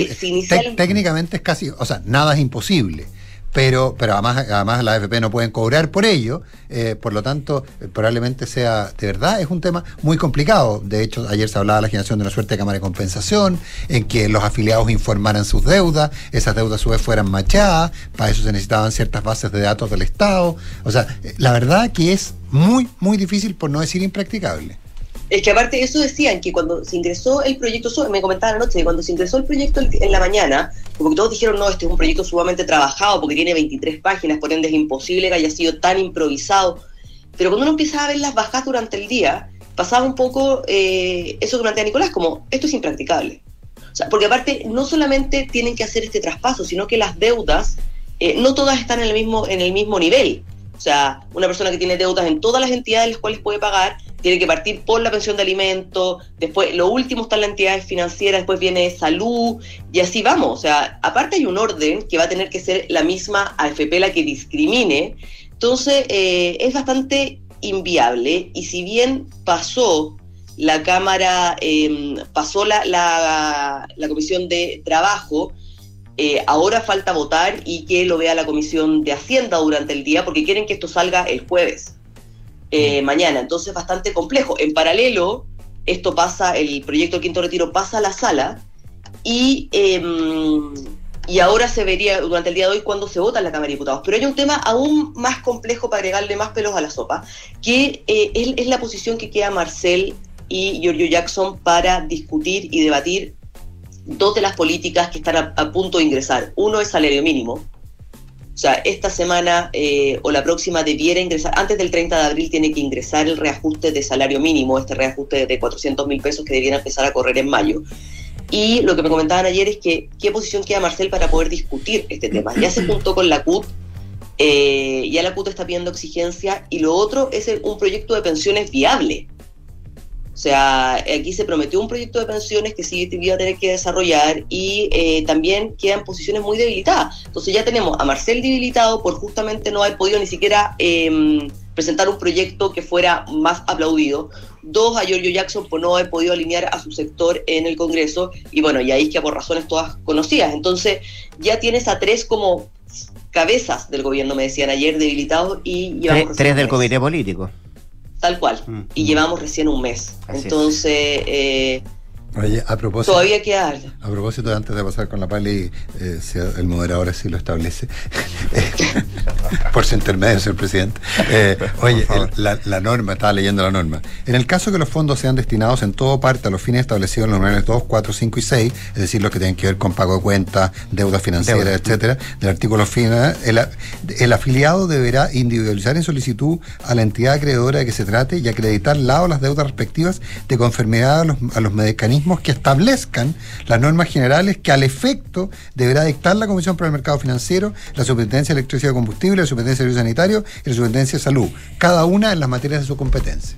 técnicamente es casi, o sea, nada es imposible. Pero además las AFP no pueden cobrar por ello, por lo tanto, probablemente sea, de verdad, es un tema muy complicado. De hecho, ayer se hablaba de la generación de una suerte de cámara de compensación, en que los afiliados informaran sus deudas, esas deudas a su vez fueran machadas, para eso se necesitaban ciertas bases de datos del Estado. O sea, la verdad que es muy, muy difícil, por no decir impracticable. Es que aparte de eso decían que cuando se ingresó el proyecto, me comentaban anoche, que cuando se ingresó el proyecto en la mañana, como que todos dijeron, no, este es un proyecto sumamente trabajado porque tiene 23 páginas, por ende es imposible que haya sido tan improvisado. Pero cuando uno empieza a ver las bajas durante el día, pasaba un poco eso que plantea Nicolás, como esto es impracticable. O sea, porque aparte no solamente tienen que hacer este traspaso, sino que las deudas no todas están en el mismo nivel. O sea, una persona que tiene deudas en todas las entidades en las cuales puede pagar, tiene que partir por la pensión de alimentos, después lo último están las entidades financieras, después viene salud, y así vamos. O sea, aparte hay un orden que va a tener que ser la misma AFP la que discrimine. Entonces, es bastante inviable, y si bien pasó la Cámara, pasó la Comisión de Trabajo, ahora falta votar y que lo vea la Comisión de Hacienda durante el día, porque quieren que esto salga el jueves, mañana. Entonces, bastante complejo. En paralelo, esto pasa, el proyecto del quinto retiro pasa a la sala y ahora se vería durante el día de hoy cuando se vota en la Cámara de Diputados. Pero hay un tema aún más complejo para agregarle más pelos a la sopa, que es la posición que queda Marcel y Giorgio Jackson para discutir y debatir dos de las políticas que están a punto de ingresar. Uno es salario mínimo O sea, esta semana o la próxima debiera ingresar, antes del 30 de abril tiene que ingresar el reajuste de salario mínimo, este reajuste de 400.000 pesos que debiera empezar a correr en mayo. Y lo que me comentaban ayer es que qué posición queda Marcel para poder discutir este tema. Ya se juntó con la CUT, ya la CUT está pidiendo exigencia, y lo otro es un proyecto de pensiones viable. O sea, aquí se prometió un proyecto de pensiones que sí iba a tener que desarrollar, y también quedan posiciones muy debilitadas. Entonces ya tenemos a Marcel debilitado por justamente no haber podido ni siquiera presentar un proyecto que fuera más aplaudido. 2, a Giorgio Jackson por no haber podido alinear a su sector en el Congreso, y bueno, y a Isquia por razones todas conocidas. Entonces ya tienes a 3 como cabezas del gobierno, me decían ayer, debilitados, y llevamos 3 del comité político. Tal cual, y llevamos recién un mes. Así entonces, oye, a propósito, todavía queda. A propósito, antes de pasar con la Pali, si el moderador así lo establece, por su intermedio, señor presidente. Oye, la norma, estaba leyendo la norma. En el caso que los fondos sean destinados en todo parte a los fines establecidos en los numerales 2, 4, 5 y 6, es decir, los que tienen que ver con pago de cuentas, deuda financiera, etcétera, del artículo final, el afiliado deberá individualizar en solicitud a la entidad acreedora de que se trate y acreditar la o las deudas respectivas de conformidad a los mecanismos que establezcan las normas generales que al efecto deberá dictar la Comisión para el Mercado Financiero, la Superintendencia de Electricidad y Combustible, la Superintendencia de Servicios Sanitarios y la Superintendencia de Salud, cada una en las materias de su competencia.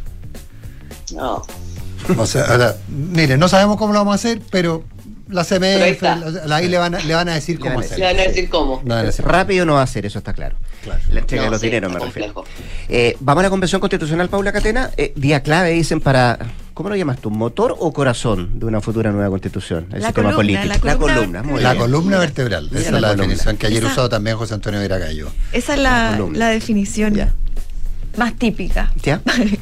No. O sea, mire, no sabemos cómo lo vamos a hacer, pero la CMF, ahí le van a decir cómo hacer. Le van a decir cómo. Rápido no va a hacer, eso está claro. La entrega de los dineros, me refiero. Vamos a la Convención Constitucional, Paula Catena. Día clave, dicen, para... ¿Cómo lo llamas tú? ¿Motor o corazón de una futura nueva constitución? El sistema político. La columna vertebral. Esa es la definición que ayer usó también José Antonio Viragallo. Esa es la definición más típica. ¿Ya?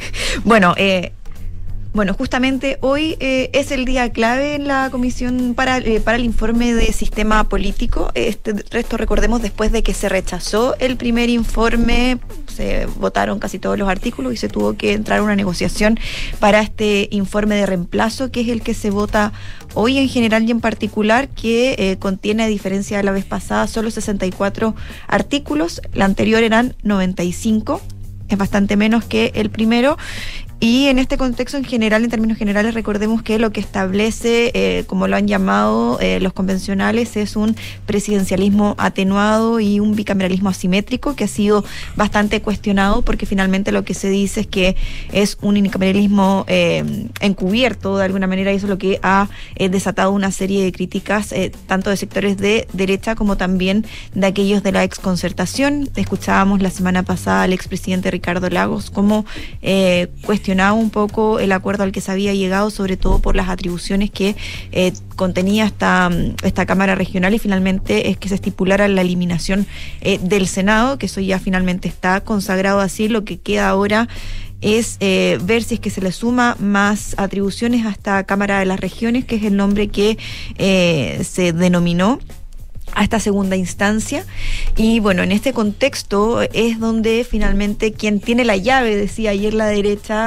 Bueno, justamente hoy es el día clave en la comisión para el informe de sistema político. Esto recordemos, después de que se rechazó el primer informe, se votaron casi todos los artículos y se tuvo que entrar a una negociación para este informe de reemplazo, que es el que se vota hoy en general y en particular, que contiene, a diferencia de la vez pasada, solo 64 artículos. La anterior eran 95, es bastante menos que el primero. Y en este contexto, en general, en términos generales, recordemos que lo que establece, como lo han llamado los convencionales, es un presidencialismo atenuado y un bicameralismo asimétrico, que ha sido bastante cuestionado, porque finalmente lo que se dice es que es un unicameralismo encubierto de alguna manera, y eso es lo que ha desatado una serie de críticas, tanto de sectores de derecha como también de aquellos de la exconcertación. Escuchábamos la semana pasada al expresidente Ricardo Lagos como cuestionaba un poco el acuerdo al que se había llegado, sobre todo por las atribuciones que contenía esta Cámara Regional, y finalmente es que se estipulara la eliminación del Senado, que eso ya finalmente está consagrado así. Lo que queda ahora es ver si es que se le suma más atribuciones a esta Cámara de las Regiones, que es el nombre que se denominó a esta segunda instancia. Y bueno, en este contexto es donde finalmente quien tiene la llave, decía ayer la derecha,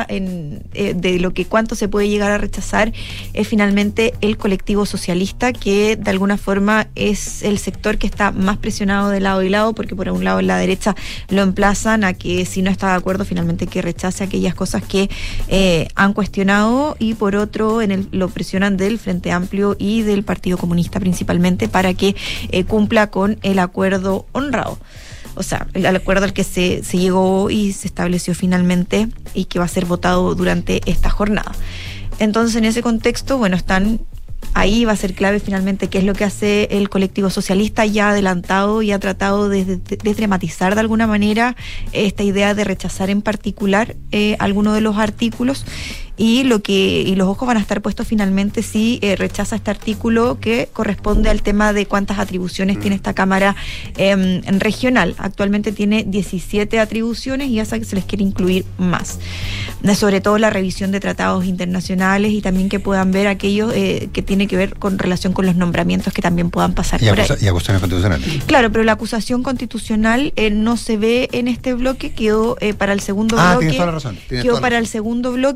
de lo que cuánto se puede llegar a rechazar, es finalmente el colectivo socialista, que de alguna forma es el sector que está más presionado de lado y lado, porque por un lado en la derecha lo emplazan a que, si no está de acuerdo, finalmente que rechace aquellas cosas que han cuestionado, y por otro lo presionan del Frente Amplio y del Partido Comunista principalmente, para que cumpla con el acuerdo honrado. O sea, el acuerdo al que se llegó y se estableció finalmente, y que va a ser votado durante esta jornada. Entonces, en ese contexto, bueno, ahí va a ser clave finalmente qué es lo que hace el colectivo socialista. Ya ha adelantado y ha tratado de dramatizar de alguna manera esta idea de rechazar en particular algunos de los artículos, y los ojos van a estar puestos finalmente si rechaza este artículo, que corresponde al tema de cuántas atribuciones tiene esta Cámara regional. Actualmente tiene 17 atribuciones y ya se les quiere incluir más, sobre todo la revisión de tratados internacionales, y también que puedan ver aquellos que tiene que ver con relación con los nombramientos que también puedan pasar por ahí. Y acusaciones constitucionales. Claro, pero la acusación constitucional no se ve en este bloque, quedó para el segundo bloque. Tienes toda la razón. Quedó para el segundo bloque, y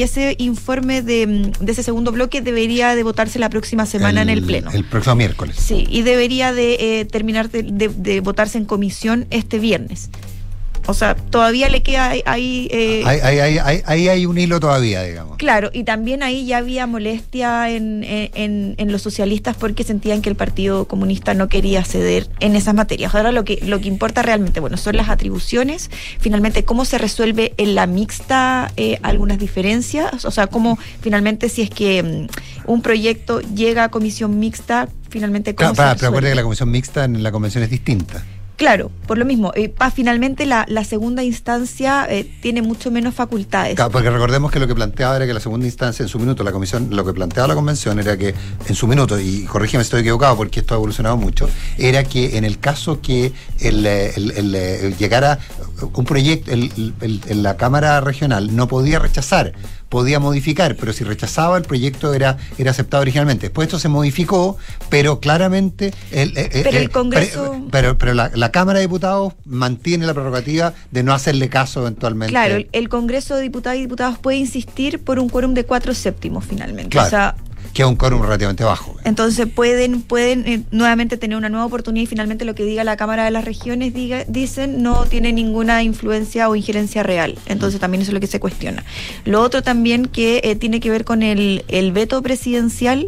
y ese informe de ese segundo bloque debería de votarse la próxima semana en el Pleno. El próximo miércoles. Sí, y debería de terminar de votarse en comisión este viernes. O sea, todavía le queda ahí... Ahí hay un hilo todavía, digamos. Claro, y también ahí ya había molestia en los socialistas porque sentían que el Partido Comunista no quería ceder en esas materias. Ahora lo que importa realmente, bueno, son las atribuciones, finalmente cómo se resuelve en la mixta algunas diferencias, o sea, cómo finalmente si es que un proyecto llega a comisión mixta, finalmente cómo se resuelve. Pero acuérdate que la comisión mixta en la convención es distinta. Claro, por lo mismo, finalmente la segunda instancia tiene mucho menos facultades. Claro, porque recordemos que lo que planteaba era que la segunda instancia, en su minuto, la comisión, lo que planteaba la convención era que, en su minuto, y corrígeme si estoy equivocado porque esto ha evolucionado mucho, era que en el caso que llegara un proyecto, la Cámara Regional no podía rechazar, podía modificar, pero si rechazaba el proyecto era aceptado originalmente. Después esto se modificó, pero claramente pero el Congreso... Pero la Cámara de Diputados mantiene la prerrogativa de no hacerle caso eventualmente. Claro, el Congreso de Diputadas y Diputados puede insistir por un quórum de 4/7 finalmente. Claro. O sea, que es un quórum relativamente bajo. Entonces pueden nuevamente tener una nueva oportunidad y finalmente lo que diga la Cámara de las Regiones dicen no tiene ninguna influencia o injerencia real. Entonces también eso es lo que se cuestiona. Lo otro también que tiene que ver con el veto presidencial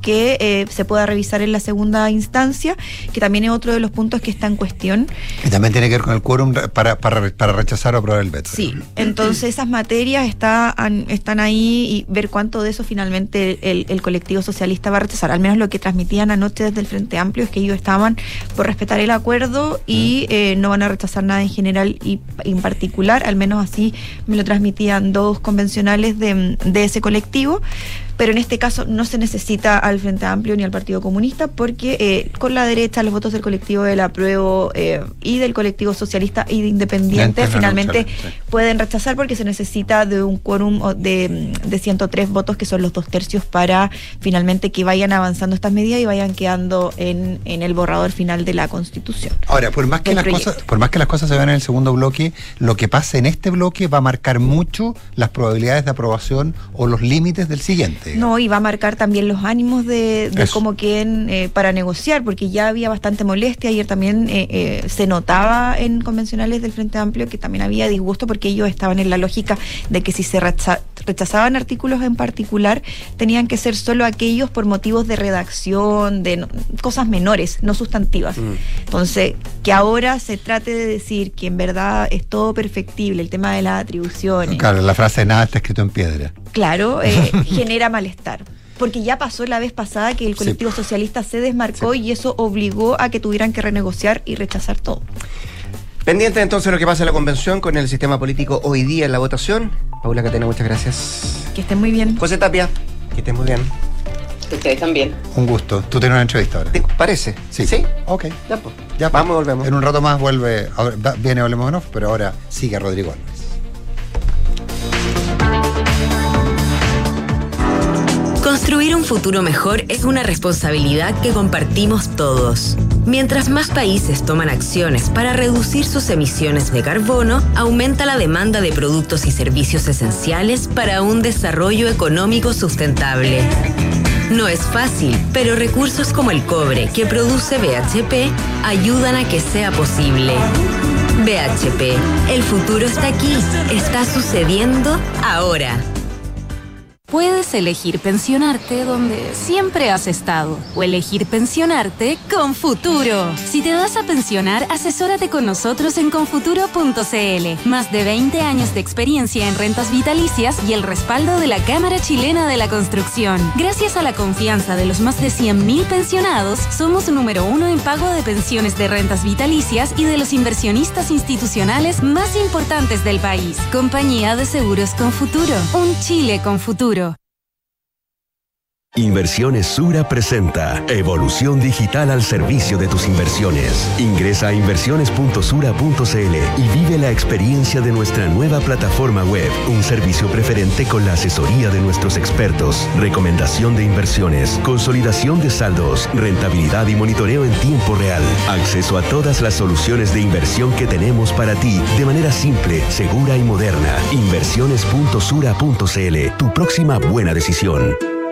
que se pueda revisar en la segunda instancia, que también es otro de los puntos que está en cuestión. Y también tiene que ver con el quórum para rechazar o aprobar el veto. Sí, entonces esas materias están ahí y ver cuánto de eso finalmente el colectivo socialista va a rechazar. Al menos lo que transmitían anoche desde el Frente Amplio es que ellos estaban por respetar el acuerdo y no van a rechazar nada en general y en particular, al menos así me lo transmitían dos convencionales de ese colectivo. Pero en este caso no se necesita al Frente Amplio ni al Partido Comunista porque con la derecha los votos del colectivo del Apruebo y del colectivo socialista y de Independiente finalmente pueden rechazar porque se necesita de un quórum de 103 votos que son los 2/3 para finalmente que vayan avanzando estas medidas y vayan quedando en el borrador final de la Constitución. Ahora, por más que las cosas se vean en el segundo bloque, lo que pase en este bloque va a marcar mucho las probabilidades de aprobación o los límites del siguiente. No, y va a marcar también los ánimos de cómo queden para negociar, porque ya había bastante molestia. Ayer también se notaba en convencionales del Frente Amplio que también había disgusto porque ellos estaban en la lógica de que si se rechazaban artículos en particular, tenían que ser solo aquellos por motivos de redacción, de cosas menores, no sustantivas. Entonces, que ahora se trate de decir que en verdad es todo perfectible, el tema de las atribuciones. Claro, la frase nada está escrito en piedra. Claro, genera malestar. Porque ya pasó la vez pasada que el colectivo socialista se desmarcó y eso obligó a que tuvieran que renegociar y rechazar todo. Pendiente entonces de lo que pasa en la convención con el sistema político hoy día en la votación. Paula Catena, muchas gracias. Que estén muy bien. José Tapia, que estén muy bien. Que ustedes también. Un gusto. Tú tienes una entrevista ahora. ¿Te parece? Sí. ¿Sí? Ok. Ya pues. Ya vamos y volvemos. En un rato más vuelve, viene Hablemos en Off, pero ahora sigue Rodrigo Alves. Construir un futuro mejor es una responsabilidad que compartimos todos. Mientras más países toman acciones para reducir sus emisiones de carbono, aumenta la demanda de productos y servicios esenciales para un desarrollo económico sustentable. No es fácil, pero recursos como el cobre que produce BHP ayudan a que sea posible. BHP, el futuro está aquí, está sucediendo ahora. Puedes elegir pensionarte donde siempre has estado o elegir pensionarte con Futuro. Si te vas a pensionar, asesórate con nosotros en confuturo.cl. Más de 20 años de experiencia en rentas vitalicias y el respaldo de la Cámara Chilena de la Construcción. Gracias a la confianza de los más de 100.000 pensionados, somos número 1 en pago de pensiones de rentas vitalicias y de los inversionistas institucionales más importantes del país. Compañía de Seguros con Futuro. Un Chile con futuro. Inversiones Sura presenta Evolución Digital al servicio de tus inversiones. Ingresa a inversiones.sura.cl y vive la experiencia de nuestra nueva plataforma web. Un servicio preferente con la asesoría de nuestros expertos, recomendación de inversiones, consolidación de saldos, rentabilidad y monitoreo en tiempo real. Acceso a todas las soluciones de inversión que tenemos para ti de manera simple, segura y moderna. Inversiones.sura.cl, tu próxima buena decisión.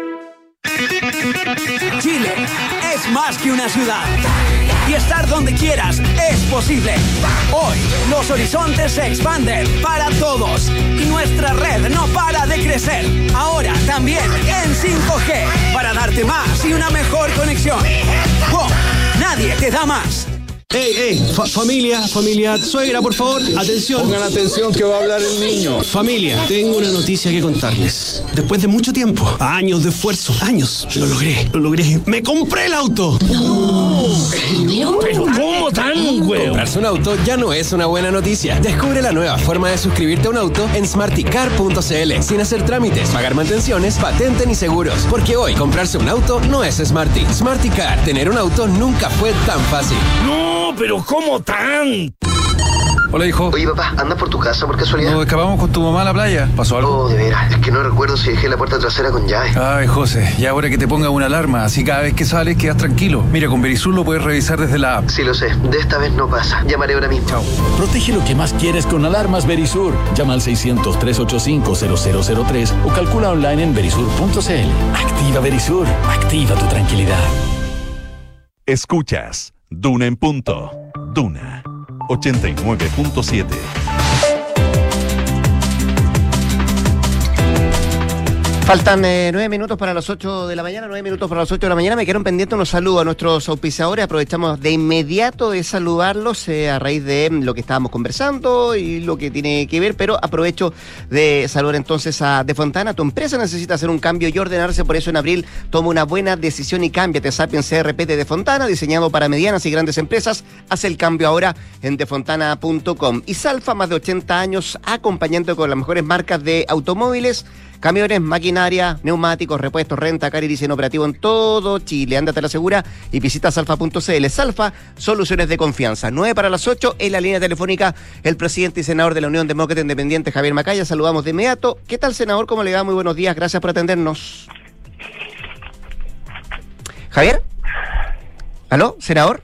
Chile es más que una ciudad. Y estar donde quieras es posible. Hoy los horizontes se expanden para todos. Y nuestra red no para de crecer. Ahora también en 5G. Para darte más y una mejor conexión. ¡Wow! Nadie te da más. ¡Ey! Familia, suegra, por favor, atención. Pongan atención que va a hablar el niño. Familia, tengo una noticia que contarles. Después de mucho tiempo, años de esfuerzo, lo logré. ¡Me compré el auto! No, pero ¿cómo tan, güey? Comprarse un auto ya no es una buena noticia. Descubre la nueva forma de suscribirte a un auto en smarticar.cl, sin hacer trámites, pagar mantenciones, patente ni seguros. Porque hoy comprarse un auto no es Smarty. Smarticar, tener un auto nunca fue tan fácil. No, pero ¿cómo tan? Hola, hijo. Oye, papá, ¿andas por tu casa por casualidad? Nos escapamos con tu mamá a la playa. ¿Pasó algo? Oh, de veras, es que no recuerdo si dejé la puerta trasera con llave. Ay, José, ya ahora que te ponga una alarma, así cada vez que sales quedas tranquilo. Mira, con Verisur lo puedes revisar desde la app. Sí, lo sé, de esta vez no pasa. Llamaré ahora mismo. Chao. Protege lo que más quieres con alarmas Verisur. Llama al 600-385-0003 o calcula online en verisur.cl. Activa Verisur, activa tu tranquilidad. Escuchas Duna en punto. Duna 89.7. Faltan 9 minutos para las 8 de la mañana, 9 minutos para las 8 de la mañana. Me quedaron pendientes unos saludos a nuestros auspiciadores. Aprovechamos de inmediato de saludarlos a raíz de lo que estábamos conversando y lo que tiene que ver, pero aprovecho de saludar entonces a De Fontana. Tu empresa necesita hacer un cambio y ordenarse, por eso en abril toma una buena decisión y cámbiate. Sapiens CRP de De Fontana, diseñado para medianas y grandes empresas. Haz el cambio ahora en defontana.com. Y Salfa, más de 80 años acompañando con las mejores marcas de automóviles, camiones, maquinaria, neumáticos, repuestos, renta, car y diseño operativo en todo Chile. Ándate a la segura y visita salfa.cl. Salfa, soluciones de confianza. 9 para las 8, en la línea telefónica, el presidente y senador de la Unión Demócrata Independiente, Javier Macaya. Saludamos de inmediato. ¿Qué tal, senador? ¿Cómo le va? Muy buenos días. Gracias por atendernos. ¿Javier? ¿Aló, senador?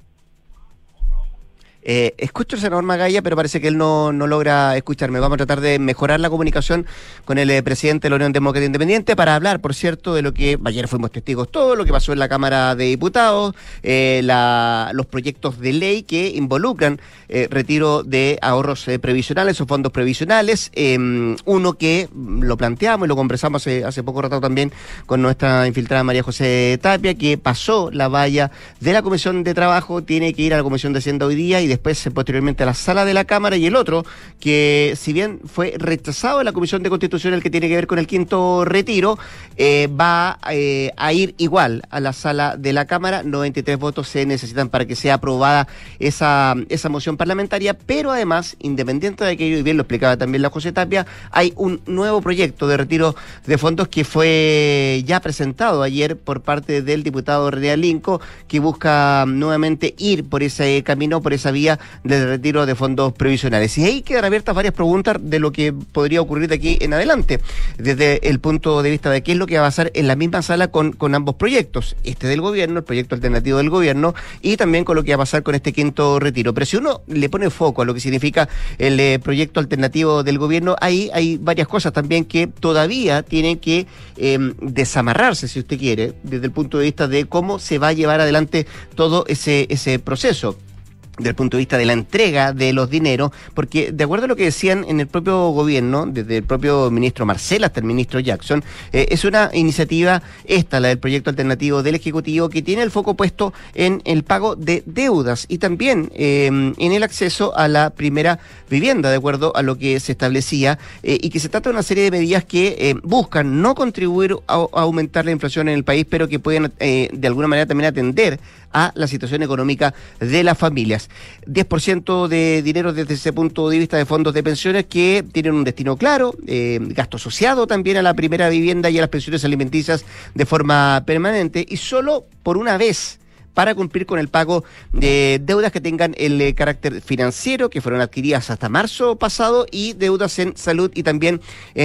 Escucho al senador Macaya, pero parece que él no logra escucharme. Vamos a tratar de mejorar la comunicación con el presidente de la Unión Demócrata Independiente para hablar, por cierto, de lo que ayer fuimos testigos todo, lo que pasó en la Cámara de Diputados, los proyectos de ley que involucran retiro de ahorros previsionales o fondos previsionales. Uno que lo planteamos y lo conversamos hace poco rato también con nuestra infiltrada María José Tapia, que pasó la valla de la Comisión de Trabajo, tiene que ir a la Comisión de Hacienda hoy día y después posteriormente a la sala de la Cámara, y el otro que, si bien fue rechazado en la Comisión de Constitución, el que tiene que ver con el quinto retiro, va a ir igual a la sala de la Cámara. 93 votos se necesitan para que sea aprobada esa moción parlamentaria, pero además, independiente de aquello, y bien lo explicaba también la José Tapia, hay un nuevo proyecto de retiro de fondos que fue ya presentado ayer por parte del diputado René Alinco, que busca nuevamente ir por ese camino, por esa vía del retiro de fondos previsionales. Y ahí quedan abiertas varias preguntas de lo que podría ocurrir de aquí en adelante, desde el punto de vista de qué es lo que va a pasar en la misma sala con ambos proyectos, este del gobierno, el proyecto alternativo del gobierno, y también con lo que va a pasar con este quinto retiro. Pero si uno le pone foco a lo que significa el proyecto alternativo del gobierno, ahí hay varias cosas también que todavía tienen que desamarrarse, si usted quiere, desde el punto de vista de cómo se va a llevar adelante todo ese proceso, desde el punto de vista de la entrega de los dineros, porque de acuerdo a lo que decían en el propio gobierno, desde el propio ministro Marcel hasta el ministro Jackson, es una iniciativa la del proyecto alternativo del Ejecutivo, que tiene el foco puesto en el pago de deudas y también en el acceso a la primera vivienda, de acuerdo a lo que se establecía, y que se trata de una serie de medidas que buscan no contribuir a aumentar la inflación en el país, pero que pueden de alguna manera también atender a la situación económica de las familias. alimenticias. 10% de dinero desde ese punto de vista de fondos de pensiones que tienen un destino claro, gasto asociado también a la primera vivienda y a las pensiones alimenticias de forma permanente, y solo por una vez para cumplir con el pago de deudas que tengan el carácter financiero, que fueron adquiridas hasta marzo pasado, y deudas en salud y también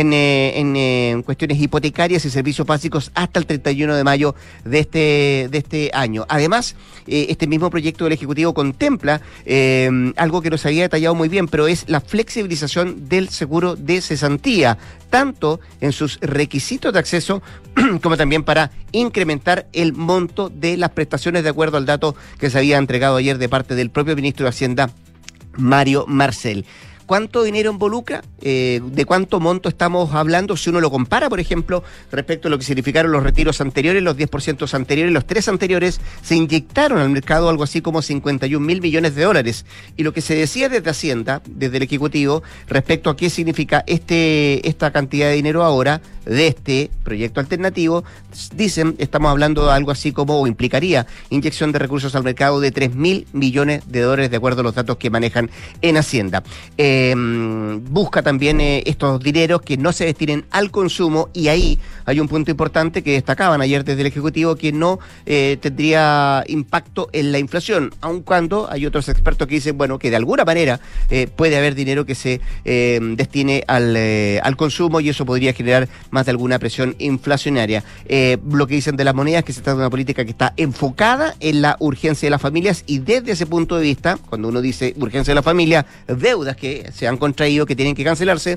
en cuestiones hipotecarias y servicios básicos hasta el 31 de mayo de este año. Además, este mismo proyecto del Ejecutivo contempla algo que nos había detallado muy bien, pero es la flexibilización del seguro de cesantía, tanto en sus requisitos de acceso como también para incrementar el monto de las prestaciones de acuerdo al dato que se había entregado ayer de parte del propio ministro de Hacienda, Mario Marcel. ¿Cuánto dinero involucra? ¿De cuánto monto estamos hablando? Si uno lo compara, por ejemplo, respecto a lo que significaron los retiros anteriores, los 10% anteriores, los 3 anteriores, se inyectaron al mercado algo así como 51.000 millones de dólares. Y lo que se decía desde Hacienda, desde el Ejecutivo, respecto a qué significa esta cantidad de dinero ahora, de este proyecto alternativo, dicen, estamos hablando de algo así como, o implicaría, inyección de recursos al mercado de 3.000 millones de dólares, de acuerdo a los datos que manejan en Hacienda. Busca también estos dineros que no se destinen al consumo, y ahí hay un punto importante que destacaban ayer desde el Ejecutivo, que no tendría impacto en la inflación, aun cuando hay otros expertos que dicen, bueno, que de alguna manera puede haber dinero que se destine al consumo, y eso podría generar más de alguna presión inflacionaria. Lo que dicen de las monedas es que se trata de una política que está enfocada en la urgencia de las familias, y desde ese punto de vista, cuando uno dice urgencia de la familia, deudas que se han contraído, que tienen que cancelarse,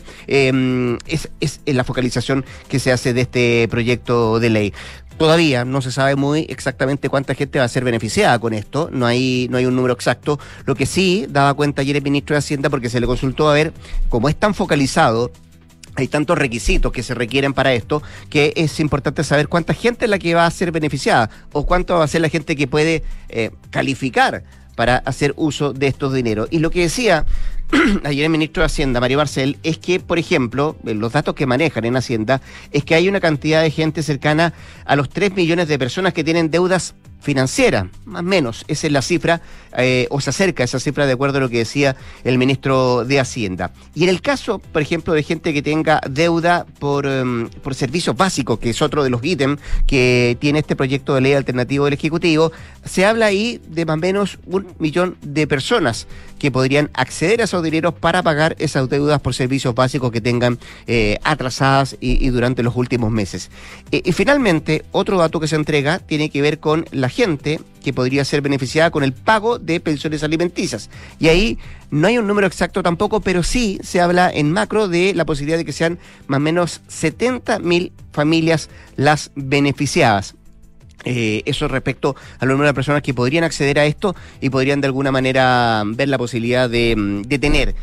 es la focalización que se hace de este proyecto de ley. Todavía no se sabe muy exactamente cuánta gente va a ser beneficiada con esto, no hay un número exacto. Lo que sí daba cuenta ayer el ministro de Hacienda, porque se le consultó a ver cómo es tan focalizado, hay tantos requisitos que se requieren para esto, que es importante saber cuánta gente es la que va a ser beneficiada, o cuánto va a ser la gente que puede calificar para hacer uso de estos dineros. Y lo que decía ayer el ministro de Hacienda, Mario Marcel, es que, por ejemplo, los datos que manejan en Hacienda, es que hay una cantidad de gente cercana a los 3 millones de personas que tienen deudas financiera, más o menos, esa es la cifra, o se acerca a esa cifra de acuerdo a lo que decía el ministro de Hacienda. Y en el caso, por ejemplo, de gente que tenga deuda por servicios básicos, que es otro de los ítems que tiene este proyecto de ley alternativo del Ejecutivo, se habla ahí de más o menos 1 millón de personas que podrían acceder a esos dineros para pagar esas deudas por servicios básicos que tengan atrasadas y durante los últimos meses. Y finalmente, otro dato que se entrega tiene que ver con la gente que podría ser beneficiada con el pago de pensiones alimenticias. Y ahí no hay un número exacto tampoco, pero sí se habla en macro de la posibilidad de que sean más o menos 70.000 familias las beneficiadas. Eso respecto al número de personas que podrían acceder a esto y podrían de alguna manera ver la posibilidad de tener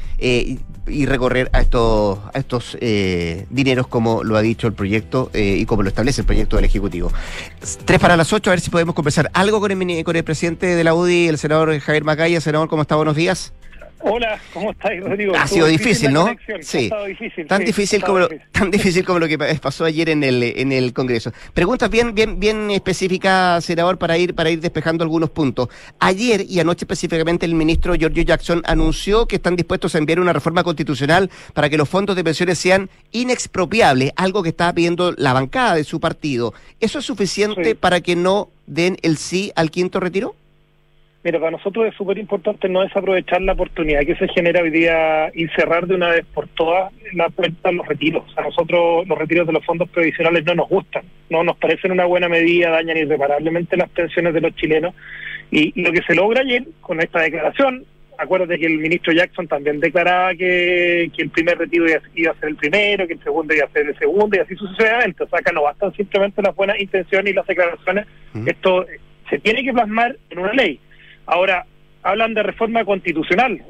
y recorrer a estos dineros, como lo ha dicho el proyecto y como lo establece el proyecto del Ejecutivo. 7:03, a ver si podemos conversar algo con el presidente de la UDI, el senador Javier Macaya. Senador, ¿cómo está? Buenos días. Hola, ¿cómo estáis, Rodrigo? Ha sido difícil, ¿no? Sí. Tan difícil como lo que pasó ayer en el Congreso. Preguntas bien específicas, senador, para ir despejando algunos puntos. Ayer y anoche específicamente el ministro Giorgio Jackson anunció que están dispuestos a enviar una reforma constitucional para que los fondos de pensiones sean inexpropiables, algo que estaba pidiendo la bancada de su partido. ¿Eso es suficiente para que no den el sí al quinto retiro? Mira, para nosotros es súper importante no desaprovechar la oportunidad que se genera hoy día y cerrar de una vez por todas la puerta a los retiros. A nosotros los retiros de los fondos previsionales no nos gustan, no nos parecen una buena medida, dañan irreparablemente las pensiones de los chilenos. Y lo que se logra ayer con esta declaración, acuérdate que el ministro Jackson también declaraba que el primer retiro iba a ser el primero, que el segundo iba a ser el segundo, y así sucesivamente. O sea, acá no bastan simplemente las buenas intenciones y las declaraciones. Esto se tiene que plasmar en una ley. Ahora, hablan de reforma constitucional.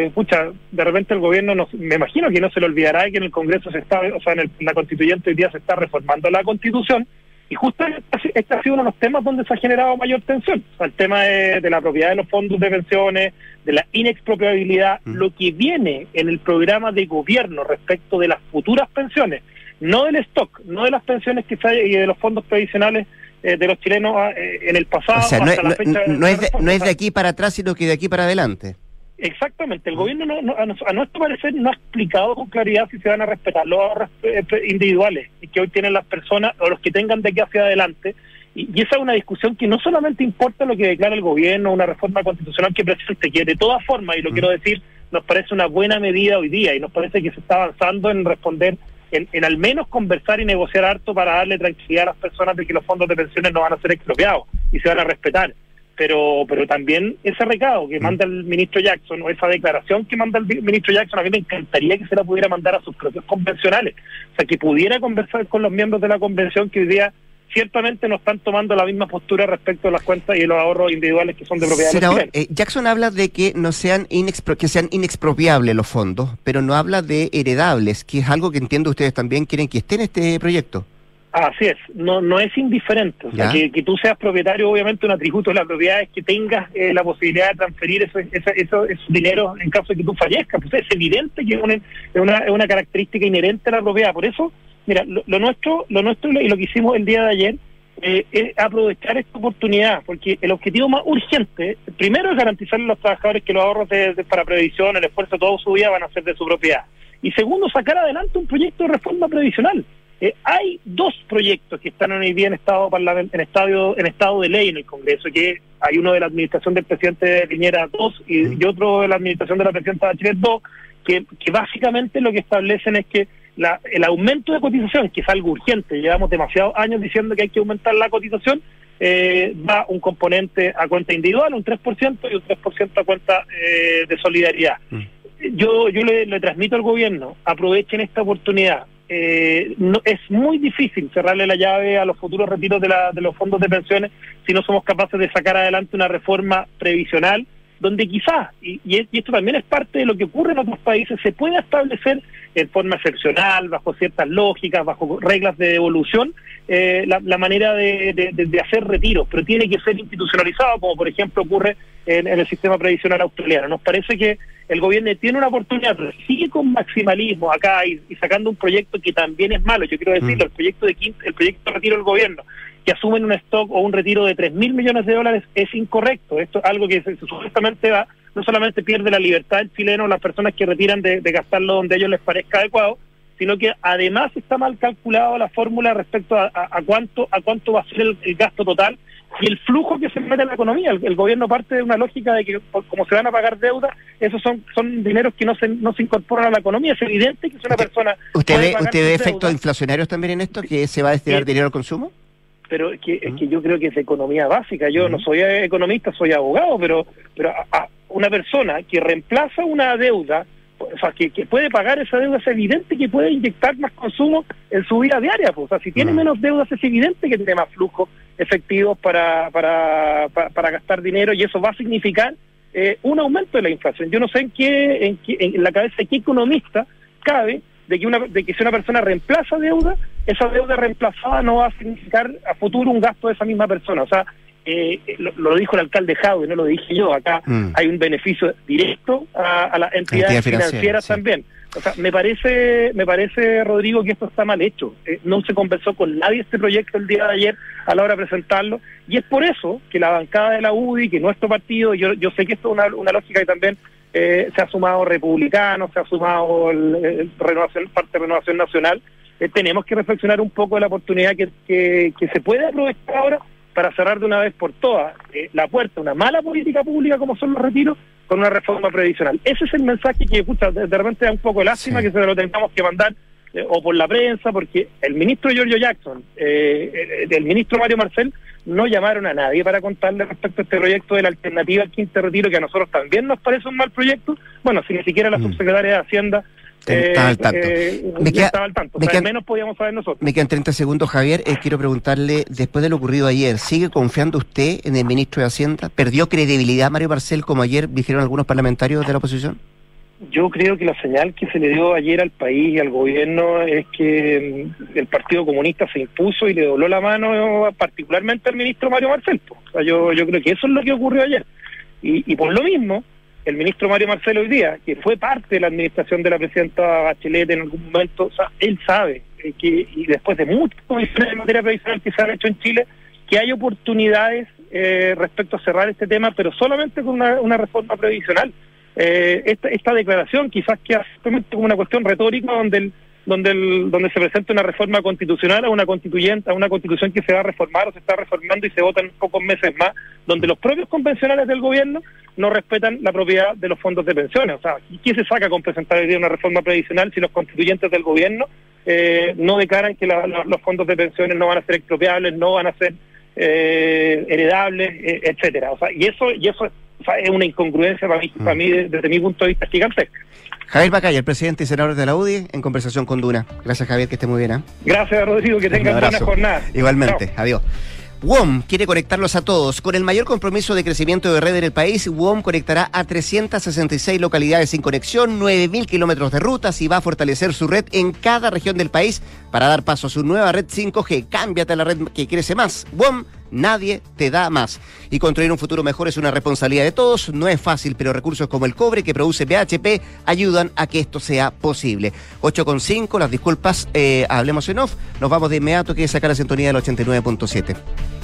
De repente el gobierno, me imagino que no se le olvidará que en el Congreso en la Constituyente hoy día se está reformando la Constitución, y justamente este ha sido uno de los temas donde se ha generado mayor tensión. O sea, el tema de la propiedad de los fondos de pensiones, de la inexpropiabilidad, lo que viene en el programa de gobierno respecto de las futuras pensiones, no del stock, no de las pensiones y de los fondos previsionales de los chilenos en el pasado. O sea, hasta la fecha no es de aquí para atrás, sino que de aquí para adelante. Exactamente, el gobierno a nuestro parecer no ha explicado con claridad si se van a respetar los ahorros individuales que hoy tienen las personas o los que tengan de aquí hacia adelante, y esa es una discusión que no solamente importa lo que declara el gobierno, una reforma constitucional que presente, que de todas formas, y lo quiero decir, nos parece una buena medida hoy día, y nos parece que se está avanzando en responder, en al menos conversar y negociar harto para darle tranquilidad a las personas de que los fondos de pensiones no van a ser expropiados y se van a respetar. Pero también ese recado que manda el ministro Jackson, o esa declaración que manda el ministro Jackson, a mí me encantaría que se la pudiera mandar a sus propios convencionales. O sea, que pudiera conversar con los miembros de la convención que hoy día ciertamente no están tomando la misma postura respecto a las cuentas y los ahorros individuales que son de propiedad de los chilenos. Jackson habla de que no sean que sean inexpropiables los fondos, pero no habla de heredables, que es algo que entiendo ustedes también quieren que esté en este proyecto. Así es, no es indiferente, o sea, que tú seas propietario, obviamente un atributo de la propiedad es que tengas la posibilidad de transferir esos dinero en caso de que tú fallezcas. Pues es evidente que es una característica inherente a la propiedad. Por eso, mira, lo nuestro y lo que hicimos el día de ayer es aprovechar esta oportunidad, porque el objetivo más urgente, primero, es garantizarle a los trabajadores que los ahorros para previsión, el esfuerzo de toda su vida van a ser de su propiedad. Y segundo, sacar adelante un proyecto de reforma previsional. Hay dos proyectos que están hoy día en estado de ley en el Congreso, que hay uno de la administración del presidente Piñera 2 y otro de la administración de la presidenta Bachelet 2, que básicamente lo que establecen es que el aumento de cotización, que es algo urgente, llevamos demasiados años diciendo que hay que aumentar la cotización, va un componente a cuenta individual, un 3%, y un 3% a cuenta de solidaridad. Yo le transmito al gobierno, aprovechen esta oportunidad. No, es muy difícil cerrarle la llave a los futuros retiros de los fondos de pensiones si no somos capaces de sacar adelante una reforma previsional donde quizás, y esto también es parte de lo que ocurre en otros países, se pueda establecer en forma excepcional, bajo ciertas lógicas, bajo reglas de devolución, la manera de hacer retiros, pero tiene que ser institucionalizado, como por ejemplo ocurre en el sistema previsional australiano. Nos parece que el gobierno tiene una oportunidad, pero sigue con maximalismo acá y sacando un proyecto que también es malo. Yo quiero decirlo, el proyecto de retiro del gobierno, que asumen un stock o un retiro de $3.000 millones es incorrecto. Esto es algo que supuestamente no solamente pierde la libertad del chileno, las personas que retiran de gastarlo donde a ellos les parezca adecuado, sino que además está mal calculado la fórmula respecto a cuánto va a ser el gasto total y el flujo que se mete en la economía. El gobierno parte de una lógica de que como se van a pagar deudas, esos son dineros que no se incorporan a la economía. Es evidente que es una persona... ¿Usted ve efectos inflacionarios también en esto, que se va a destinar dinero al consumo? Pero es que yo creo que es economía básica. Yo no soy economista, soy abogado, pero a una persona que reemplaza una deuda, o sea, que puede pagar esa deuda, es evidente que puede inyectar más consumo en su vida diaria. Pues. O sea, si tiene menos deudas, es evidente que tiene más flujos efectivos para gastar dinero, y eso va a significar un aumento de la inflación. Yo no sé en la cabeza de qué economista cabe de que si una persona reemplaza deuda, esa deuda reemplazada no va a significar a futuro un gasto de esa misma persona. O sea, lo dijo el alcalde Jaude, no lo dije yo. Acá hay un beneficio directo a las entidades financieras también. O sea, me parece, Rodrigo, que esto está mal hecho. No se conversó con nadie este proyecto el día de ayer a la hora de presentarlo, y es por eso que la bancada de la UDI, que nuestro partido, yo sé que esto es una lógica que también se ha sumado Republicanos, se ha sumado parte de Renovación Nacional. Tenemos que reflexionar un poco de la oportunidad que se puede aprovechar ahora para cerrar de una vez por todas la puerta a una mala política pública como son los retiros con una reforma previsional. Ese es el mensaje que, de repente da un poco de lástima que se lo tengamos que mandar o por la prensa, porque el ministro Giorgio Jackson, el ministro Mario Marcel, no llamaron a nadie para contarle respecto a este proyecto de la alternativa al quinto retiro, que a nosotros también nos parece un mal proyecto. Bueno, si ni siquiera la subsecretaria de Hacienda estaba al tanto. Estaba al tanto. Al menos podíamos saber nosotros. Me quedan 30 segundos, Javier. Quiero preguntarle, después de lo ocurrido ayer, ¿sigue confiando usted en el ministro de Hacienda? ¿Perdió credibilidad Mario Marcel, como ayer dijeron algunos parlamentarios de la oposición? Yo creo que la señal que se le dio ayer al país y al gobierno es que el Partido Comunista se impuso y le dobló la mano particularmente al ministro Mario Marcel. O sea, yo creo que eso es lo que ocurrió ayer. Y por lo mismo, el ministro Mario Marcel hoy día, que fue parte de la administración de la presidenta Bachelet en algún momento, o sea, él sabe que, y después de muchas comisiones de materia previsional que se han hecho en Chile, que hay oportunidades respecto a cerrar este tema, pero solamente con una reforma previsional. Esta declaración quizás queda simplemente como una cuestión retórica donde se presenta una reforma constitucional a una constitución que se va a reformar o se está reformando y se vota en pocos meses más, donde los propios convencionales del gobierno no respetan la propiedad de los fondos de pensiones. O sea, ¿qué se saca con presentar hoy día una reforma previsional si los constituyentes del gobierno no declaran que los fondos de pensiones no van a ser expropiables, no van a ser heredables, etcétera? O sea, y eso es una incongruencia para mí desde mi punto de vista gigantesca. Javier Macaya, el presidente y senador de la UDI, en conversación con Duna. Gracias, Javier, que esté muy bien. Gracias, Rodrigo, que tengan buena jornada. Igualmente, Chao. adiós. WOM quiere conectarlos a todos. Con el mayor compromiso de crecimiento de red en el país, WOM conectará a 366 localidades sin conexión, 9.000 kilómetros de rutas y va a fortalecer su red en cada región del país para dar paso a su nueva red 5G. Cámbiate a la red que crece más. WOM, nadie te da más. Y construir un futuro mejor es una responsabilidad de todos. No es fácil, pero recursos como el cobre que produce BHP ayudan a que esto sea posible. 8:05, las disculpas, hablemos en off. Nos vamos de inmediato, que es sacar la sintonía del 89.7.